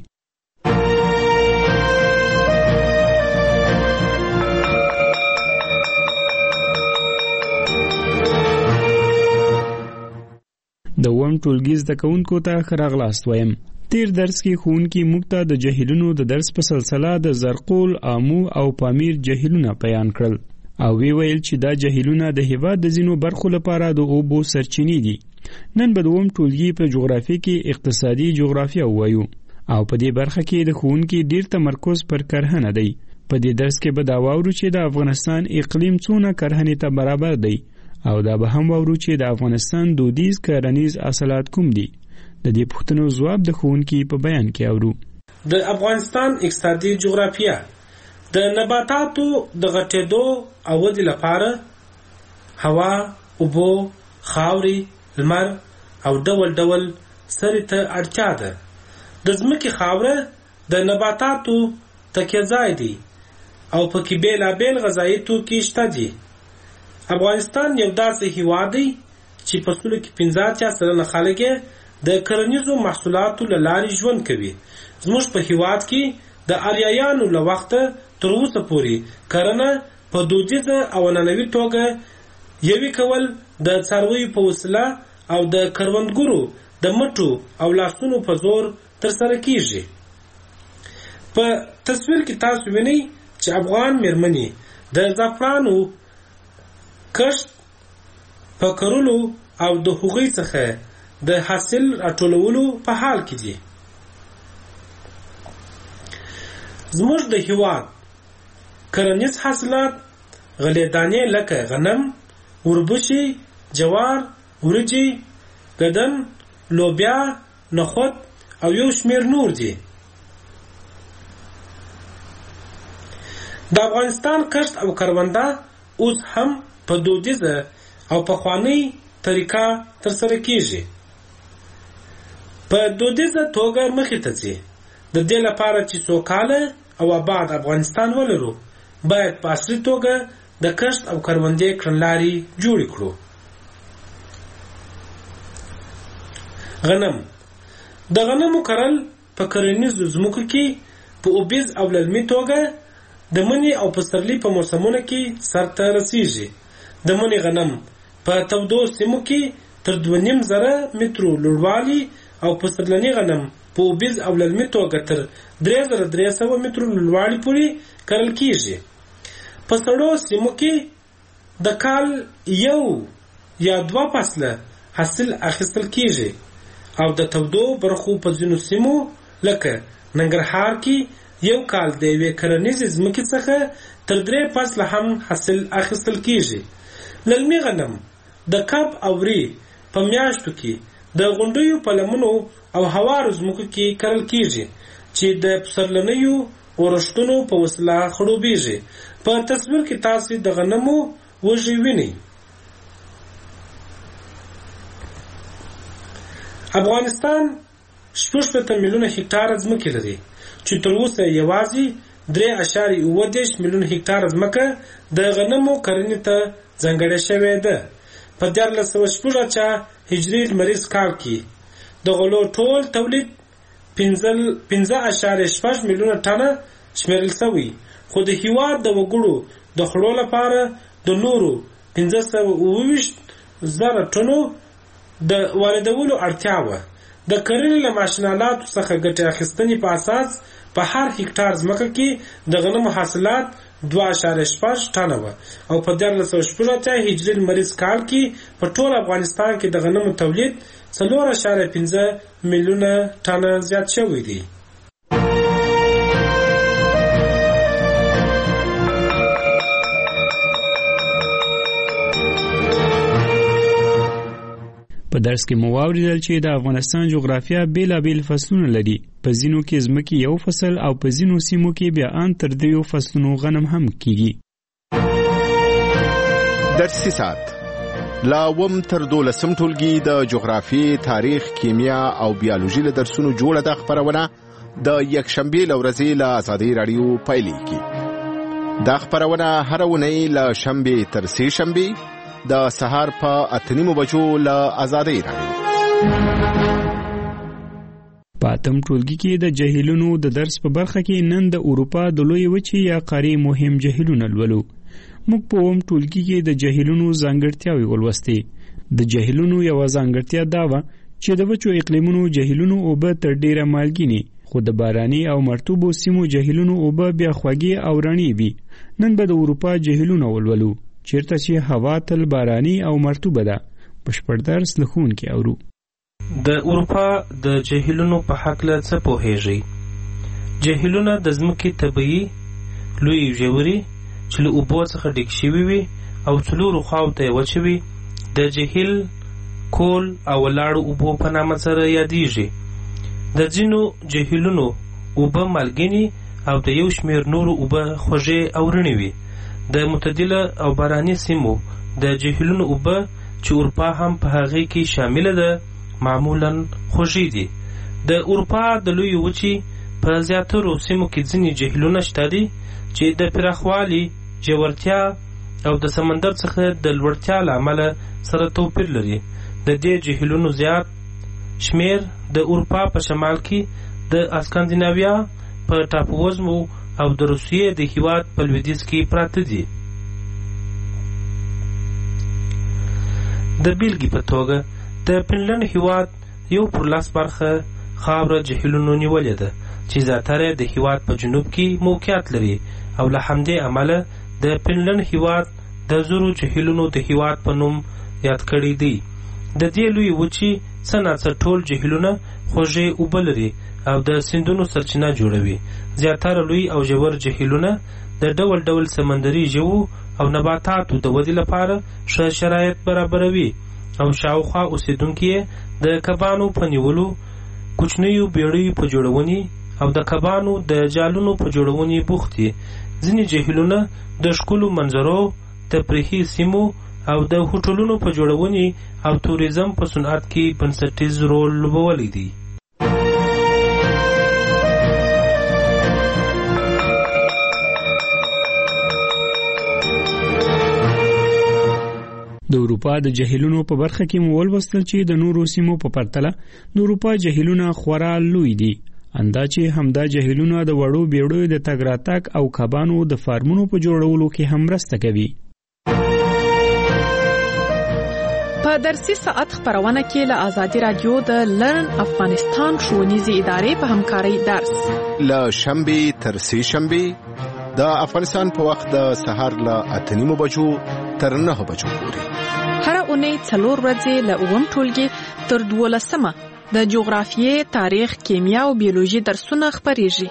د ټولګي زده کوونکو ته ښه راغلاست وایم. تیر درس کې ښوونکي موږ ته د جهیلونو د درس په سلسله د زرقول، آمو او پامیر جهیلونه بیان کړل او ویل چې دا جهیلونه د هېواد د ځینو برخو لپاره د اوبو سرچینې دي. نن به د ټولګي په جغرافیه کې اقتصادي جغرافیه ووایو او په دې برخه کې د ښوونکي ډیر تمرکز پر کرهنه دی. په دې درس کې به دا واورو چې د افغانستان اقلیم څونه کرهنې ته برابر دی او دا به هم واورو چې د افغانستان دودیز کرنیز حاصلات کوم دي. د دې پوښتنو ځواب د ښوونکي په بیان کې اورو. د افغانستان اقتصادي جغرافیه د نباتاتو د غټېدو او ودې لپاره هوا، اوبو، خاوري، لمر او ډول ډول سرې ته اړتیا ده. د ځمکې خاوره د نباتاتو تکیه ځای دی او پکې بیلابیل غذایي توکي شته دي. افغانستان یو داسې هیواد دی چې په سلو کې 85% خلک د کرنیزو محصولاتو له لارې ژوند کوي. زموږ په هیواد کې د آریایانو له وخته تر اوسه پورې کرنه په دودیزه او نننوي توګه یوې کول د څارویو په وسیله او د کروندګرو د مټو او لاسونو په زور ترسره کیږي. په تصویر کې تاسو وینئ چې افغان میرمنې د زعفرانو کښت په کرلو او د هغوی څخه د حاصل راټولولو په حال کې دي. زموږ د هیواد کرنیز حاصلات غلې دانې لکه غنم، وربشي، جوار، ورجې، ګدم، لوبیا، نخود او یو شمیر نور دي. د افغانستان کښت او کرونده اوس هم په دودیزه او پخوانۍ طریقه ترسره کیږي. په دودیزه توګه مخې ته ځي. د دې لپاره چې سوکاله او آباد افغانستان ولرو باید په عصري توګه د کښت او کروندې کړنلارې جوړې کړو. غنم د غنمو کرل په کرنیزو ځمکو کې په اوبیز او للمي توګه د مني او پسرلي په موسمونو کې سرته رسیږي. د مني غنم په تودو سیمو کې تر 2.5 مترو لوړوالي او پسرلني غنم په اوبیز او للمي توګه تر 3300 مترو لوړوالي پورې کرل کیږي. په سړو سیمو کې د کال یو یا 2 فصله حاصل اخیستل کیږي او د تودو برخو په ځینو سیمو لکه ننګرهار کې یو کال د یوې کرنیزې ځمکې څخه تر 3 فصله هم حاصل اخیستل کیږي. للمي غنم د کب او ری په میاشتو کې د غونډیو په لمنو او هوارو ځمکو کې کرل کیږي چې د پسرلنیو اورښتونو په وسیله خړوبېږي. په تصویر کې تاسو د غنمو وږي وینئ. افغانستان 60 میلیونه هکتار ځمکه لري چې تر اوسه یوازې 3.8 میلیونه هکتار ځمکه د غنمو کرنې ته ځانګړې شوې ده. په 1414 هجري لمریز کال کې د غلو ټول تولید 15.6 میلیونه ټنه شمیرل شوی، خو د هیواد د وګړو د خړو لپاره د نورو 1520,000 ټنو د واردولو اړتیا وه. د کرنې له ماشینالاتو څخه ګټې اخیستنې په اساس په هر هکتار ځمکه کې د غنمو حاصلات 2.6 ټنه وه او په 1414 هجري لمریز کال کې په ټول افغانستان کې د غنمو تولید 4.5 میلیونه ټنه زیات شوی دی. په درس کې مو واوریدل چې د افغانستان جغرافیه بیلابیل فصلونه لري. په ځینو کې ځمکې یو فصل او په ځینو سیمو کې بیا ان تر 3 فصلونو غنم هم کیږي. درسي ساعت لا وم تر 12 ټولګي د جغرافي، تاریخ، کیمیا او بیولوژي له درسونو جوړه د خبرونه د یکشنبه لورځي له آزادۍ رادیو پایلیږي. دا خبرونه هر ونې له شنبه تر سه شنبه د سهار په 8:30 بجو له آزادۍ رادیو. په اتم ټولګي کې د جهیلونو د درس په برخه کې نن د اروپا د لوی وچې یا قارې مهم جهیلونه لولو. موږ په اوم ټولګي کې د جهیلونو ځانګړتیاوې ولوستې. د جهیلونو یو ځانګړتیا دا و چې د وچو اقلیمونو جهیلونو اوبه تر ډیره مالګینې، خو د باراني او مرطوبو سیمو جهیلونو اوبه بیا خوږې او رڼې وي. نن به د اروپا جهیلونه ولولو چیرته چې هوا تل باراني او مرطوبه ده. بشپړ درس له ښوونکي اورو. د اروپا د جهیلونو په هکله څه پوهیږئ؟ جهیلونه د ځمکې طبیعي لوی ژورې چې له اوبو څخه ډک شوي وي او څلورو خواو ته یې وچې وي د جهیل کول او ولاړو اوبو په نامه سره یادیږي. د ځینو جهیلونو اوبه مالګینې او د یو شمېر نورو اوبه خوږې او رڼې وي. د معتدله او باراني سیمو د جهیلونو اوبه چې اروپا هم په هغې کې شامله ده معمولا خوږې دي. د اروپا د لوی وچې په زیاترو سیمو کې ځینې جهیلونه شته دي چې د پراخوالي، ژورتیا او د سمندر څخه د لوړتیا له امله سره توپیر لري. د دې جهیلونو زیات شمیر د اروپا په شمال کې د اسکاندیناویا په ټاپووزمو او د روسیې د هیواد په لویدیځ کې پراته دي. د بیلګې په توګه د فنلنډ هیواد 1/10 برخه خاوره جهیلونو نیولې ده چې زیاتره د هیواد په جنوب کې موقعیت لري او له همدې امله د فنلنډ هیواد د زرو جهیلونو د هیواد په نوم یاد کړی دی. د دې لوی وچې څه ناڅه ټول جهیلونه خوږې اوبه لري او د سیندونو سرچینه جوړوي. زیاتره لوی او ژور جهیلونه د ډول ډول سمندري ژوو او نباتاتو د ودې لپاره ښه شرایط برابروي او شاوخوا اوسیدونکي د کبانو په نیولو، کوچنیو بیړیو په جوړونې او د کبانو د جالونو په جوړونې بوخت دي. ځینې جهیلونه د ښکلو منظرو، تفریحي سیمو او د هوټلونو په جوړونې او توریزم په صنعت کې بنسټیز رول لوبولی دی. د اروپا د جهیلونو په برخه کې مو ولوستل چې د نورو سیمو په پرتله د اروپا جهیلونه خورا لوی دي. اندازې همدا جهیلونه د وړو بیړیو د تګ راتګ او کبانو د فارمونو په جوړولو کې هم مرسته کوي. په درسي ساعت خبرونه کې له آزادي رادیو د لرن افغانستان ښوونیزې ادارې په همکارۍ درس له شنبه تر سه شنبه د افغانستان په وخت د سهار له 8:30 بجو تر 9 بجو پورې. هر اونۍ 4 ورځې له اوم ټولګي تر 12مه د جغرافیې، تاریخ، کیمیا او بیولوژي درسونه خبرېږي.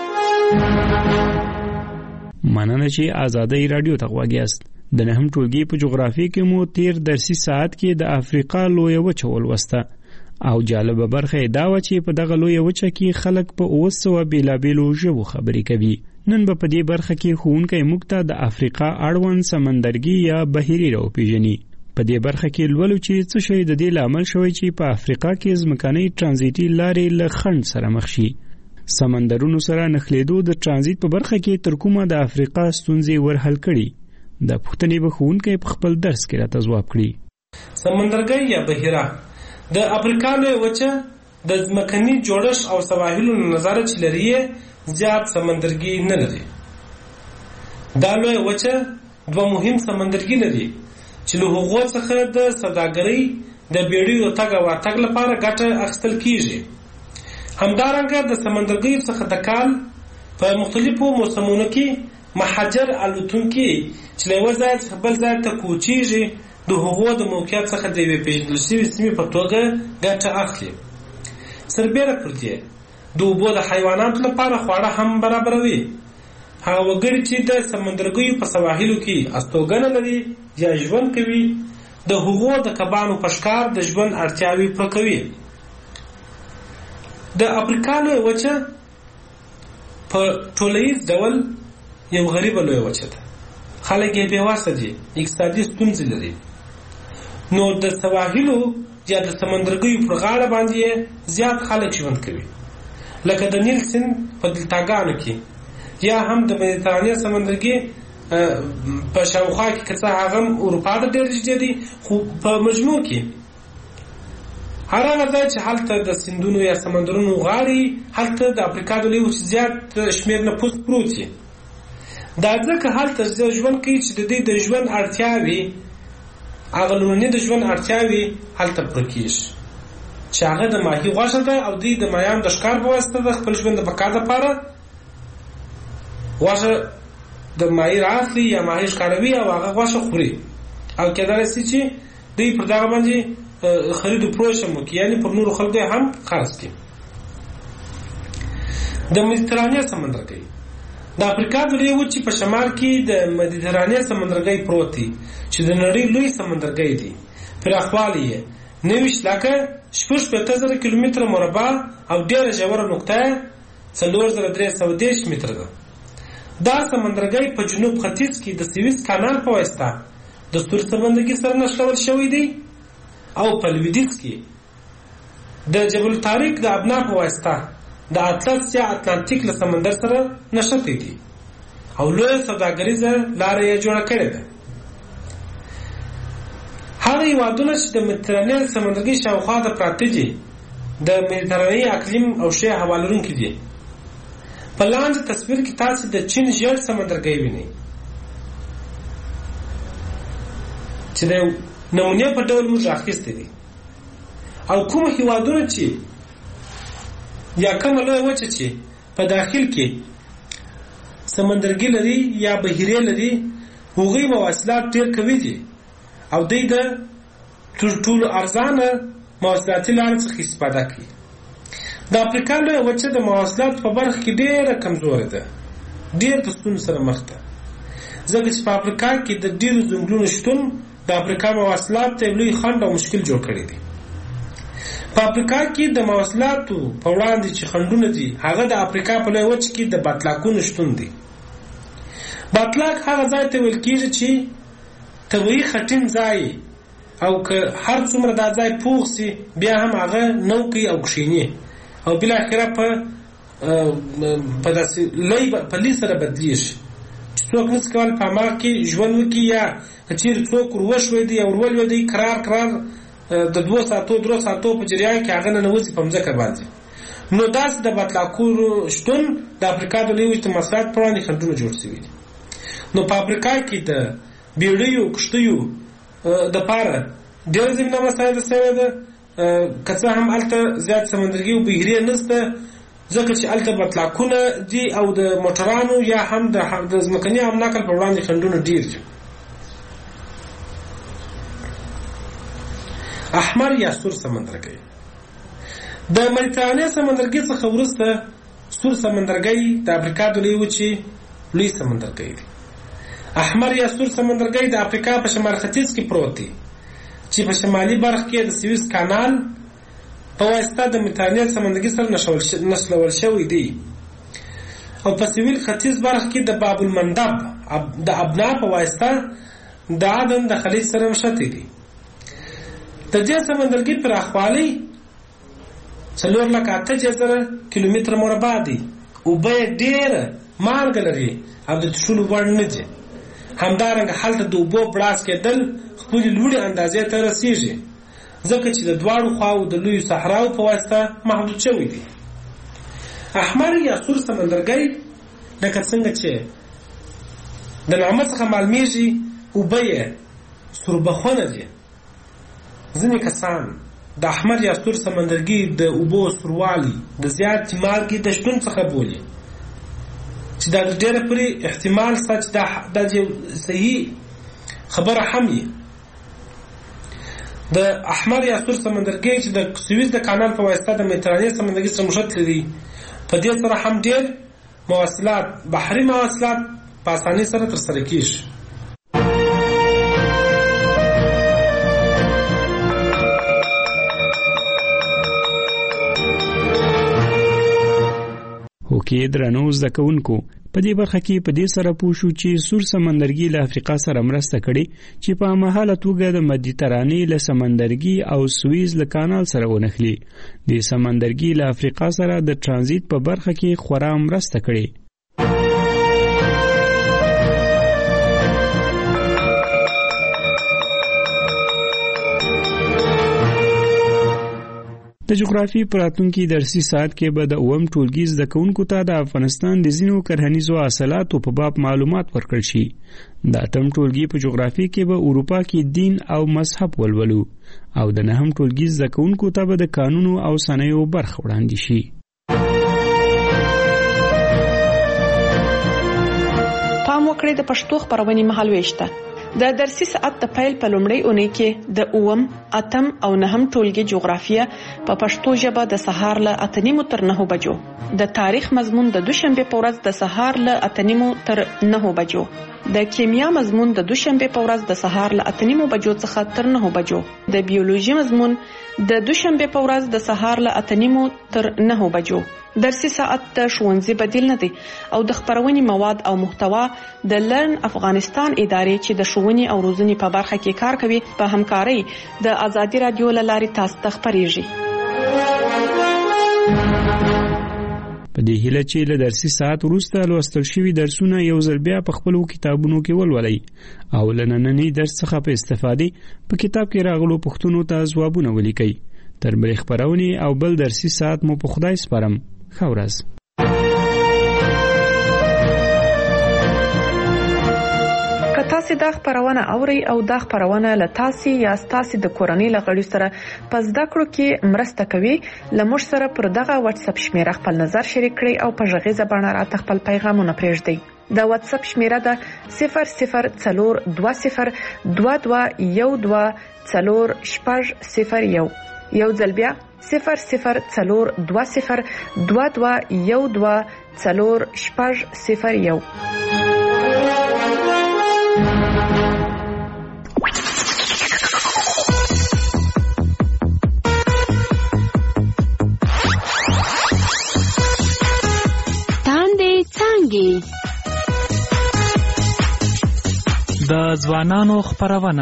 مننه چې آزادۍ رادیو ته غوږ یاست. د نهم ټولګي په جغرافیې کې مو تیر درسي ساعت کې د افریقا لویه وچه ولوسته او جالبه برخه دا و چې په دغه لویه وچه کې خلک په 900 بیلابیلو ژبو خبرې کوي. نن به په دې برخه کې ښوونکی موږ ته د افریقا اړوند سمندرګي یا بحیري راوپېژني. په دې برخه کې لولو چې څه شی د دې لامل شوی چې په افریقا کې ځمکنۍ ترانزیتي لارې له خنډ سره مخ شي. سمندرونو سره نښلېدو د ترانزیت په برخه کې تر کومه د افریقا ستونزې ورحل کړي. د پوښتنې به ښوونکی په خپل درس کې راته ځواب کړي. سمندرګي یا بحیره د افریقا لویه وچه د ځمکني جوړښت او سواحلو نظاره چې لري زیات سمندرګي نه لري. دا لویه وچه دوه مهم سمندرګي لري چې له هغو څخه د سوداګرۍ د بیړیو تګ او راتګ لپاره ګټه اخیستل کیږي. همدارنګه د سمندرګیو څخه د کال په مختلفو موسمونو کې مهاجر الوتونکي چې له یوه ځای څخه بل ځای ته کوچېږي د هغو د موقعیت څخه د یوې پېژندل شوې سیمې په توګه ګټه اخلي. سربیره پر دې د اوبو د حیواناتو لپاره خواړه هم برابروي. هغه وګړي چې د سمندرګیو په سواحلو کې استوګنه لري یا ژوند کوي د هغو د کبانو په ښکار د ژوند اړتیاوې پوره کوي. د افریقا لویه وچه په ټولیز ډول یو غریبه لویه وچه ده. خلک یې بېوسه دي، اقتصادي ستونزې لري. نو د سواحلو یا د سمندرګیو پر غاړه باندې زیات خلک ژوند کوي، لکه د نیل سیند په دلتاګانو کې یا هم د مدیترانې سمندرګي په شاوخوا کې که څه هغه اروپا ته ډېر نږدې دي، خو په مجموع کې هر هغه ځای چې هلته د سیندونو یا سمندرونو غاړې هلته د افریقا د لویې وچې زیات شمېر نفوس پروت وي. دا ځکه هلته ژوند کوي چې د دوی د ژوند اړتیاوې هغه لومړنۍ د ژوند اړتیاوې هلته پوره کېږي، چې هغه د ماهي غوښه ده او دوی د ماهیانو د ښکار په واسطه د خپل ژوند د بقا دپاره غوښه د ماهي رااخلي یا ماهي ښکاروي او هغه غوښه خوري، او کېدای شي چې دوی پر دغه باندې خرید و فروش هم وکړي، یعنې پر نورو خلکو هم خرڅ کړي. د مدیترانې سمندرګی د افریقا د لویې وچې په شمال کې د مدیترانې سمندرګی پروت دی، چې د نړۍ لوی سمندرګی دی. پراخوالی یې 90,650,000 کیلومتره مربع او ډېره ژوره نقطه 4,330 متره ده. دا سمندرګی په جنوب ختیځ کې د سویس کانال په واسطه د سور سمندرګي سره نښلول شوی دی، او په لویدیځ کې د جبل طارق د ابنا په واسطه د اطلس یا اتلانتیک له سمندر سره نښتي دي، او لویه سوداګریزه لاره یې جوړه کړې ده. هغه هېوادونه چې د مدیترانې سمندرګي شاوخوا ته پراته دي د مدیترانې اقلیم او ښې هوا لرونکي دي. په لاندې تصویر کې تاسې د چین ژیړ سمندرګی وینئ، چې د نمونې په ډول موږ راخیستی دي. او کوم هېوادونه چې یا کومه لویه وچه چې په داخل کې سمندرګي لري یا بحیرې لري، هغوی مواصلات ډېر قوي دي او دوی د تر ټولو ارزانه مواصلاتي لارې څخه استفاده کوي. د افریقا لویه وچه د مواصلاتو په برخه کې ډېره کمزورې ده، ډېر د ستونزو سره مخ ده، ځکه چې په افریقا کې د ډېرو ځنګلونو شتون د افریقا مواصلات ته لوی خنډ او مشکل جوړ کړی دی. په افریقا کې د مواصلاتو په وړاندې چې خنډونه دي، هغه د افریقا په لویه وچه کې د باطلاقونو شتون دی. باطلاق هغه ځای ته ویل کېږي چې طبیعي خټین ځای، او که هر څومره دا ځای پوخ سي بیا هم هغه نو کوي او کښیني، او بالاخره په داسې لوی په لوی سره بدلېږي چې څوک نشي کولی په هماغه کې ژوند وکړي، یا که چېرې څوک وروښویدي یا ورولوېدی کرار د 2 ساعتو 3 ساعتو په جریان کې هغه ننوځي په مځکه باندې. نو داسې د باطلاقونو شتون د افریقا د لویې وچې د مواصلاتو په وړاندې خنډونه جوړ شوي دي. نو په افریقا کې د بیړیو کښتیو دپاره ډېره زمینه مساعده شوې ده، که څه هم هلته زیات سمندرګي او بحیرې نشته، ځکه چې هلته باطلاقونه دي او د موټرانو یا هم د ځمکني هم نقل په وړاندې خنډونه ډېر دي. احمر یا سور سمندرګی د مدیترانې سمندرګي څخه وروسته سور سمندرګی د افریقا د لویې وچې لوی سمندرګی دی. احمر یا سور سمندرګی د افریقا په شمال ختیځ کې پروت دی، چې په شمالي برخه کې د سویس کانال په واسطه د مدیترانې سمندرګي سره نښلول شوی دی، او په سویل ختیځ برخه کې د باب المندب د ابنا په واسطه د عدن د خلیج سره نښتي دي. د دې سمندرګي پراخوالی 4,08,000 کیلومتره مربع دی، اوبه یې ډېره مالګه لري او د څښلو وړ نه دي. همدارنګه هلته د اوبو بړاس کېدل خپلې لوړې اندازې ته رسیږي، ځکه چې د دواړو خواو د لویو صحراو په واسطه محدود شوی دی. احمر یا سور سمندرګی لکه څنګه چې د نامه څخه معلومیږي اوبه یې سوربخونه دي. ځینې کسان د احمر یا سور سمندرګي د اوبو سوروالی د زیاتې مالګې د شتون څخه بولي، چې دا ډېره پورې احتمال شته چې دا صحیح خبره هم وي. د احمر یا سور سمندرګي چې د سویس د کانال په واسطه د مدیترانې سمندرګي سره نښتي دي، په دې سره هم ډېر مواصلات بحري مواصلات په اسانۍ سره ترسره کېږي. کې درنو زده کوونکو په دې برخه کې په دې سره پوه شو چې سور سمندرګي له افریقا سره مرسته کړې چې په مهاله توګه د مدیترانې له سمندرګي او سویز له کانال سره ونښلي. د سمندرګي له افریقا سره د ترانزیت په برخه کې خورا مرسته کړې. د جغرافي پراتونکي درسي ساعت کې به د اوم ټولګي زده کوونکو ته د افغانستان د ځینو کرهنیزو حاصلاتو په باب معلومات ورکړل شي. د اتم ټولګي په جغرافي کې به اروپا کې دین او مذهب ولولو او د نهم ټولګي زده کوونکو ته به د قانونو او صنایعو برخه وړاندې شي. پام وکړئ د پښتو خبرونې مهالويشته. د درسي ساعت د پیل په لومړۍ اونۍ کې د اوم، اتم او نهم ټولګي جغرافیه په پښتو ژبه د سهار له 8:30 تر 9 بجو، د تاریخ مضمون د دوشنبه په ورځ د سهار له 8:30 تر 9 بجو، د کیمیا مضمون د دوشنبه په ورځ د سهار له 8:30 بجو څخه تر 9 بجو، د بیولوژي مضمون د دوشنبه په ورځ د سهار له 8:30 تر 9 بجو. درسي ساعت د ښوونځي بدیل نه دی او د خبرونې مواد او محتوا د لرن افغانستان ادارې چې د ښوونې او روزنې په برخه کې کار کوي په همکارۍ د ازادي رادیو له لارې تاسو ته خبريږي. په دې هیله چې له درسي ساعت وروسته لوستل شوي درسونه یو ځل بیا په خپلو کتابونو کې ولولئ او له ننني درس څخه په استفادې په کتاب کې راغلو پوښتنو ته ځوابونه ولیکئ. تر بلې خبرونې او بل درسي ساعت مو په خدای سپارم. ښه ورځ. که تاسو دا خبرونه اورئ او دا خبرونه له تاسو یا تاسو د کورنۍ له غړي سره په زده کړو کې مرسته کوي، لمر سره پر دغه واتس اپ شمیره خپل نظر شریک کړئ او په ژغیزه باندې راته خپل پیغامونه پرېږدئ. د واتس اپ شمیره ده 00421214 یو ځل بیا 00421214 تاندې څانګې د ځوانانو خبرونه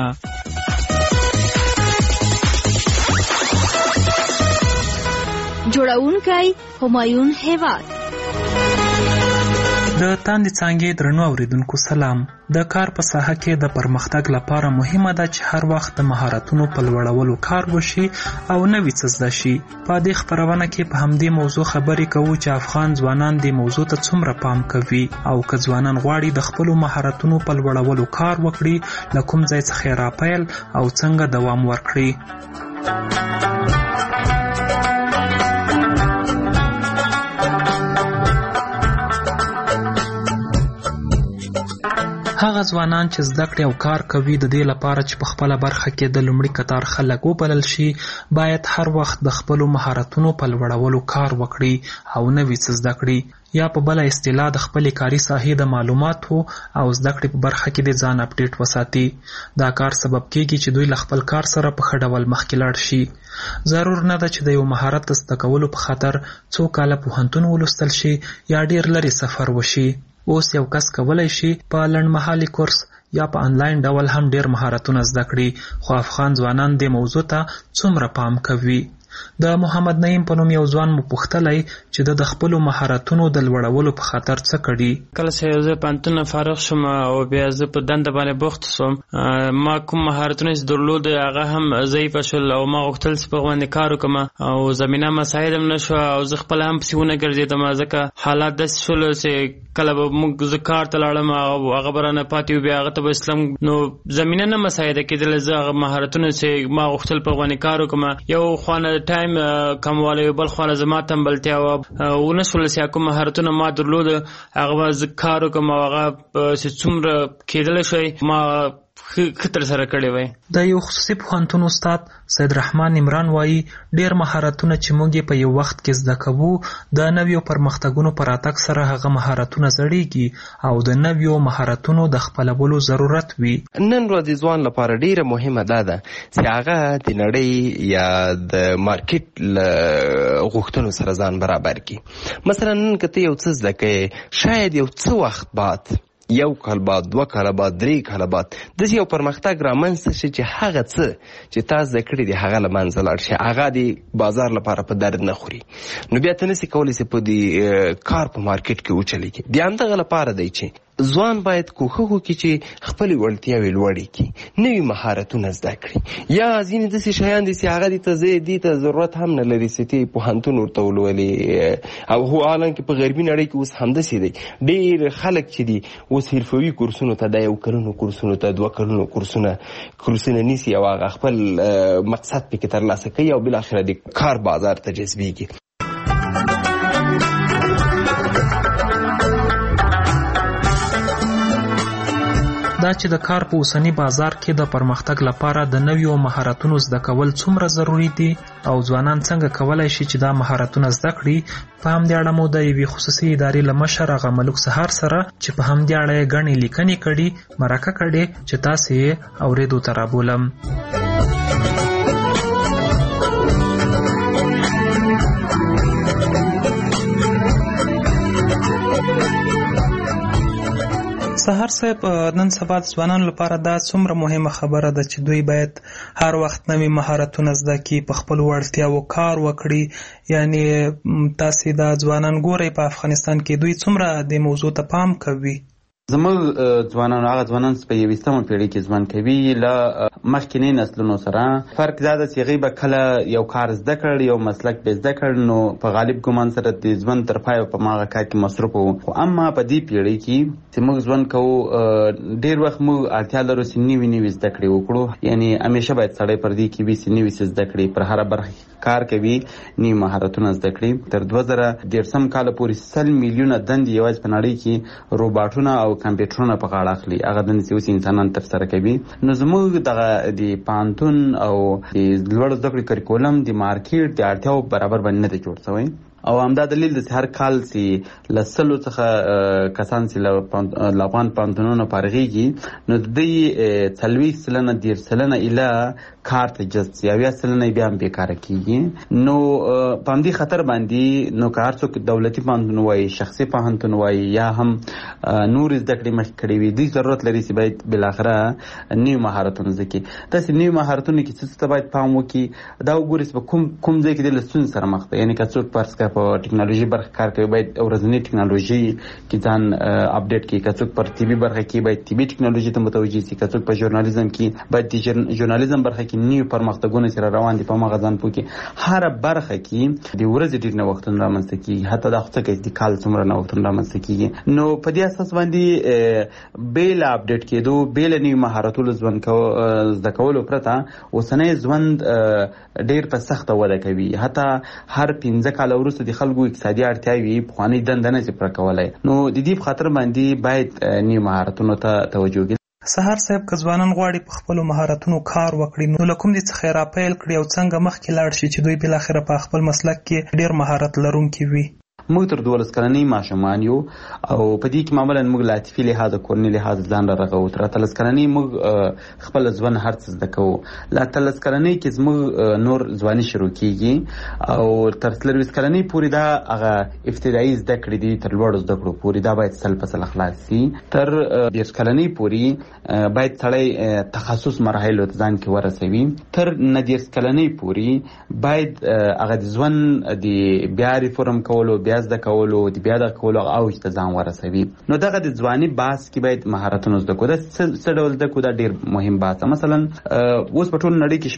جوړونکی همایون هیواد. د تاندې څانګې درنو اوریدونکو سلام. د کار په ساحه کې د پرمختګ لپاره مهمه ده چې هر وخت د مهارتونو په لوړولو کار وشي او نوې څه زده شي. په دې خبرونه کې په همدې موضوع خبرې کوو چې افغان ځوانان دې موضوع ته څومره پام کوي او که ځوانان غواړي د خپلو مهارتونو په لوړولو کار وکړي، له کوم ځای څخه راپیل او څنګه دوام ورکړي. هغه ځوانان چې زده کړې او کار کوي د دې لپاره چې په خپله برخه کې د لومړي کتار خلک وبلل شي، باید هر وخت د خپلو مهارتونو په لوړولو کار وکړي او نوې څه زده کړي، یا په بله اصطلاح د خپلې کاري ساحې د معلوماتو او زده کړې په برخه کې د ځان اپډیټ وساتي. دا کار سبب کېږي چې دوی له خپل کار سره په ښه ډول مخکې لاړ شي. ضرور نه ده چې د یو مهارت د زده کولو په خاطر څو کاله پوهنتون ولوستل شي یا ډېر لرې سفر وشي. اوس یو کس کولی شي په لنډمهالي کورس یا په آنلاین ډول هم ډېر مهارتونه زده کړي، خو افغان ځوانان دې موضوع ته څومره پام کوي؟ د محمد نعیم په نوم یو ځوان مو پوښتلی چې د خپلو مهارتونو د لوړولو په خاطر څه کړي. کله چې زه پوهنتون فارغ شوم او بیا زه په دنده باندې بوخت شوم، ما کوم مهارتونه چې درلود هغه هم ضعیفه شول او ما غوښتل چې په باندې کار وکړم او زمینه مساعد هم نه شوه او زه خپله هم پسې ونه ګرځېدم، ځکه حالات داسې شول چې کله به موږ زه کار ته لاړم او هغه به رانه پاتې و، بیا هغه ته به اسلام نو زمینه نه مساعده کېدله. زه هغه مهارتونه چې ما غوښتل په باندې کار وکړم، یو خوانه ټایم کموالی، بل خوانه زما تنبلتیا ونه شول چې کوم مهارتونه ما درلود هغه به زه کار وکړم او هغه چې څومره کېدلی شوی ما خطر سره کړی وای. د یو خصوصي پوهنتون استاد سید رحمان عمران وایي ډیر مهارتونه چې موږ په یو وخت کې زده کوو د نویو پرمختګونو پر راتګ سره هغه مهارتونه زړیږي او د نویو مهارتونو د خپلولو ضرورت وي. نن ورځ ځوان لپاره ډیره مهمه ده چې هغه د نړۍ یا د مارکیټ غوښتنو سره ځان برابر کړي. مثلا نن که ته یو څه زده کوې شاید یو څه وخت بعد یو کال بعد 2 کاله بعد 3 کاله بعد داسې یو پرمختګ رامنځته شي چې هغه څه چې تا زده کړي دي هغه له منځه لاړ شي، هغه د بازار لپاره په درد نه خوري، نو بیا ته نسې کولی چې په دې کار په مارکیټ کې وچلېږي. بیا همدغه لپاره دی چې ځوان باید کوښښ وکړي چې خپلې وړتیاوې لوړې کړي، نوي مهارتونه زده کړي. یا ځینې داسې شیان دي چې هغه دې ته ضرورت هم نه لري چې ته پوهنتون ورته ولولې، او هو حالانکې په غربي نړۍ کې اوس همداسې دی. ډېر خلک چې دي اوس حرفوي کورسونو ته د 1 کلونو کورسونو ته 2 کلونو کورسونه نیسي او هغه خپل مقصد پکې ترلاسه کوي او بالاخره د کار بازار ته جذبېږي. دا چې د کار په اوسنی بازار کې د پرمختګ لپاره د نویو مهارتونو زده کول څومره ضروری دي او ځوانان څنګه کولای شي چې دا مهارتونه زده کړي، په همدې اړه مو د یوې خصوصي ادارې له مشر هغه ملک سهار سره چې په همدې اړه یې ګڼې لیکنې کړي مرکه کړې چې تاسې یې اورېدو ته رابولم. سهار صاحب، نن سبا ځوانانو لپاره دا څومره مهمه خبره ده چې دوی باید هر وخت نوي مهارتونه زده کړي، په خپلو وړتیاوو کار وکړي. یعنی تاسې دا ځوانان ګورئ په افغانستان کې دوی څومره د موضوع ته پام کوي؟ زموږ ځوانان هغه ځوانان چې په 21مه پیړۍ کې ژوند کوي له مخکینی نسلونو سره فرق دا ده چې هغوی به کله یو کار زده کړ، یو مسلک به زده کړ، نو په غالب ګمان سره د ژوند تر پایه په هماغه کار کې مصروف وو. خو اما په دې پیړۍ کې چې موږ ژوند کوو ډېر وخت موږ اړتیا لرو چې نوي زده کړې وکړو. یعنی همیشه باید سړی پر دې کې وي چې نوي څه زده کړي، پر هره برخه کار کوي، نوي مهارتونه زده کړي. تر 2013 کال پورې 100 میلیونه دندې یوازې په نړۍ کې روباټونه او کمپیوټرونه په غاړه اخلي، هغه دندې چې اوس انسانان ترسره کوي. نو زموږ دغه د پوهنتون او د لوړو زده کړې کریکولم د مارکیټ د اړتیاو برابر باندې نه دی جوړ شوی. او همدا دلیل دی چې هر کال چې له 100 څخه کسان چې له افغان پوهنتونونو فارغېږي نو د دوی 40% 10% اله کار ته جذب شي، 80% بیا هم بېکاره کېږي. نو په همدې خطر باندې نو که هر څوک دولتي پوهنتون وایي، شخصي پوهنتون وایي، یا هم نور زده کړې مخکې کړې وي، دوی ضرورت لري چې باید بالاخره نوي مهارتونه زده کړي. داسې نوي مهارتونه کې څه ته باید پام وکړي، دا وګورئ چې په کوم ځای کې دی له ستونزې سره مخ دی. یعنې که څوک فرض کړه په ټکنالوژي برخه کار کوي باید ورځنی ټکنالوژي کې ځان اپډیټ کړي، که څوک پر طبي برخه کې باید طبي ټکنالوژي ته متوجه شي، که څوک په ژورنالیزم کې باید د ژورنالیزم برخه کې نوي پرمختګونه چې روان دي په هماغه ځان پوه کړي. هره برخه کې د ورځې ډېر نوښتونه رامنځته کېږي، حتی دا خو څه کوي د کال څومره نوښتونه رامنځته کېږي. نو په دې اساس باندې بې له اپډیټ کېدو، بې له نوي مهارتونو زده کولو پرته اوسنی ژوند ډېر په سخته وده کوي. حتی هر 15 کاله وروسته د خلکو اقتصادي اړتیاوې پخوانۍ دنده نه شي پوره کولی. نو د دې په خاطر باندې باید نوي مهارتونو ته توجه وکړي. سهار صاحب، که ځوانان غواړي په خپلو مهارتونو کار وکړي نو له کوم دې څخه یې راپیل کړي او څنګه مخکې لاړ شي چې دوی بالاخره په خپل مسلک کې ډېر مهارت لرونکي وي؟ موږ تر 12 کلنۍ ماشومان یو او په دې کې معمولا موږ له عاطفي لحاظه کورني لحاظه ځان رغوو. تر 13 کلنۍ موږ خپل ژوند هر څه زده کوو. له 13 کلنۍ کې زموږ نور ځواني شروع کیږي او تر 23 کلنۍ پورې دا هغه ابتدایي زده کړې دي، تر لوړو زده کړو پورې دا باید سل په سل خلاص شي. تر 20 کلنۍ پورې باید سړی تخصص مرحلو ته ځان کې ورسوي. تر 19 کلنۍ پورې باید هغه د ژوند د بیا ریفورم کولو، بیا زده کولو، د بیا د کولو اوج ته ځان ورسوي. نو دغه د ځواني بحث کې باید مهارتونه زده کړو. دا څه ډول زده کړو؟ دا ډېر مهم بحث. مثلا اوس په ټول نړۍ کې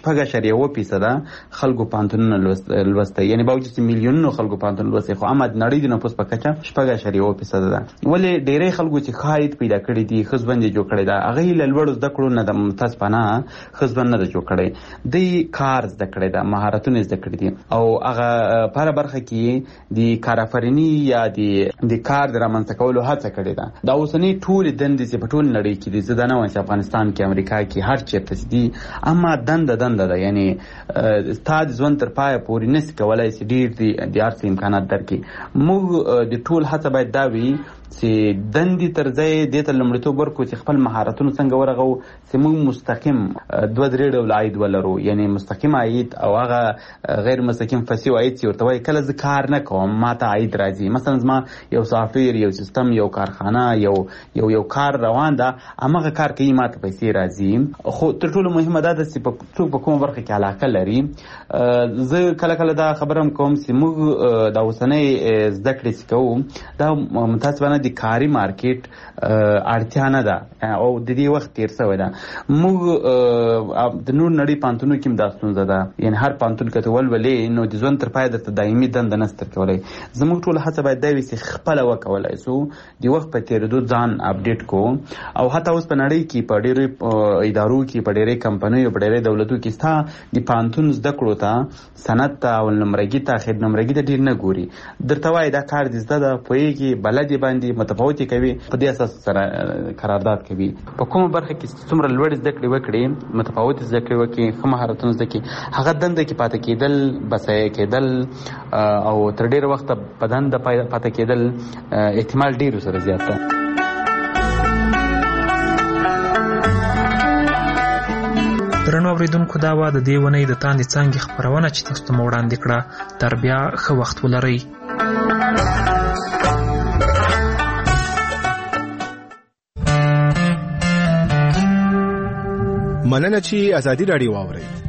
4.1% خلکو پوهنتونونه لوستی، یعنی باوجود چې میلیونونو خلکو پوهنتون لوستی، خو اما د نړۍ د نفوس په کچه 4.1% ده. ولې ډېری خلکو چې ښه عاید پیدا کړي دي، ښه ژوند یې جوړ کړی ده، هغوی له لوړو زده کړو نه د متاسفانه ښه ژوند نه ده جوړ کړی. دوی کار زده کړی ده، مهارتونه زده کړي دي او هغه په هره برخه کې د کار آفرینی یا د کار د رامنځته کولو هڅه کړې ده. دا اوسنۍ ټولې دندې چې په ټول نړۍ کې دي، زه دا نه وایم چې افغانستان کې، امریکا کې، هر چېرته دي، اما دنده ده. یعنی ستا د ژوند تر پایه پورې نسي کولی چې ډېر د هر څه امکانات درکړي. موږ د ټول هڅه باید دا وي چې دندې تر ځای دې ته لومړیتوب ورکړو چې خپل مهارتونه څنګه ورغو چې موږ مستقیم 2-3 ډول عاید ولرو. یعنی مستقیم عاید او هغه غیر مستقیم فصیح عاید چې ورته وایي کله زه کار نه کوم ما ته عاید راځي. مثلا زما یو سافټویر، یو سیستم، یو کارخانه، یو کار روان ده، هماغه کار کوي، ما ته پیسې راځي. خو تر ټولو مهمه دا ده چې څوک په کومه برخه کې علاقه لري. زه کله دا خبره هم کوم چې موږ دا اوسنۍ زده کړې چې کوو دا متاسفانه د کاري مارکیټ اړتیا نه ده او د دې وخت تیر شوی ده. موږ د نور نړۍ پانتونو کې هم دا ستونزه ده. یعنی هر پانتون که ته ولولې نو د ژوند تر پایه درته دایمي دنده نشته درکولی. زموږ ټوله هڅه باید دا وي چې خپله وکولی شو د وخت په تېرېدو ځان اپډیټ کړو. او حتی اوس په نړۍ کې په ډېرو ادارو کې، په ډېرې کمپنیو، په ډېرې دولتو کې ستا د پانتون زده کړو ته، سند ته، اول نمرګي ته، اخر نمرګي ته ډېر نه ګوري. درته وایي دا کار دې زده ده، پوهېږي، بلد یې باندې متفاوتې کوي، په دې اساس سره قرارداد کوي. په کومه برخه کې څومره لوړې زده کړې وکړي، متفاوتې زده کړې وکړي، ښه مهارتونه زده کړي، هغه دنده کې پاتې کېدل، بسایه کېدل او تر ډېره وخته په دنده پاتې کېدل احتمال ډېر سره زیات ده. درنو اوریدونکو، دا وه د دې اونۍ د تاندې څانګې خپرونه چې تاسو ته مو وړاندې کړه. تر بیا ښه وخت ولرئ. مننه چې ازادي راډیو واورئ.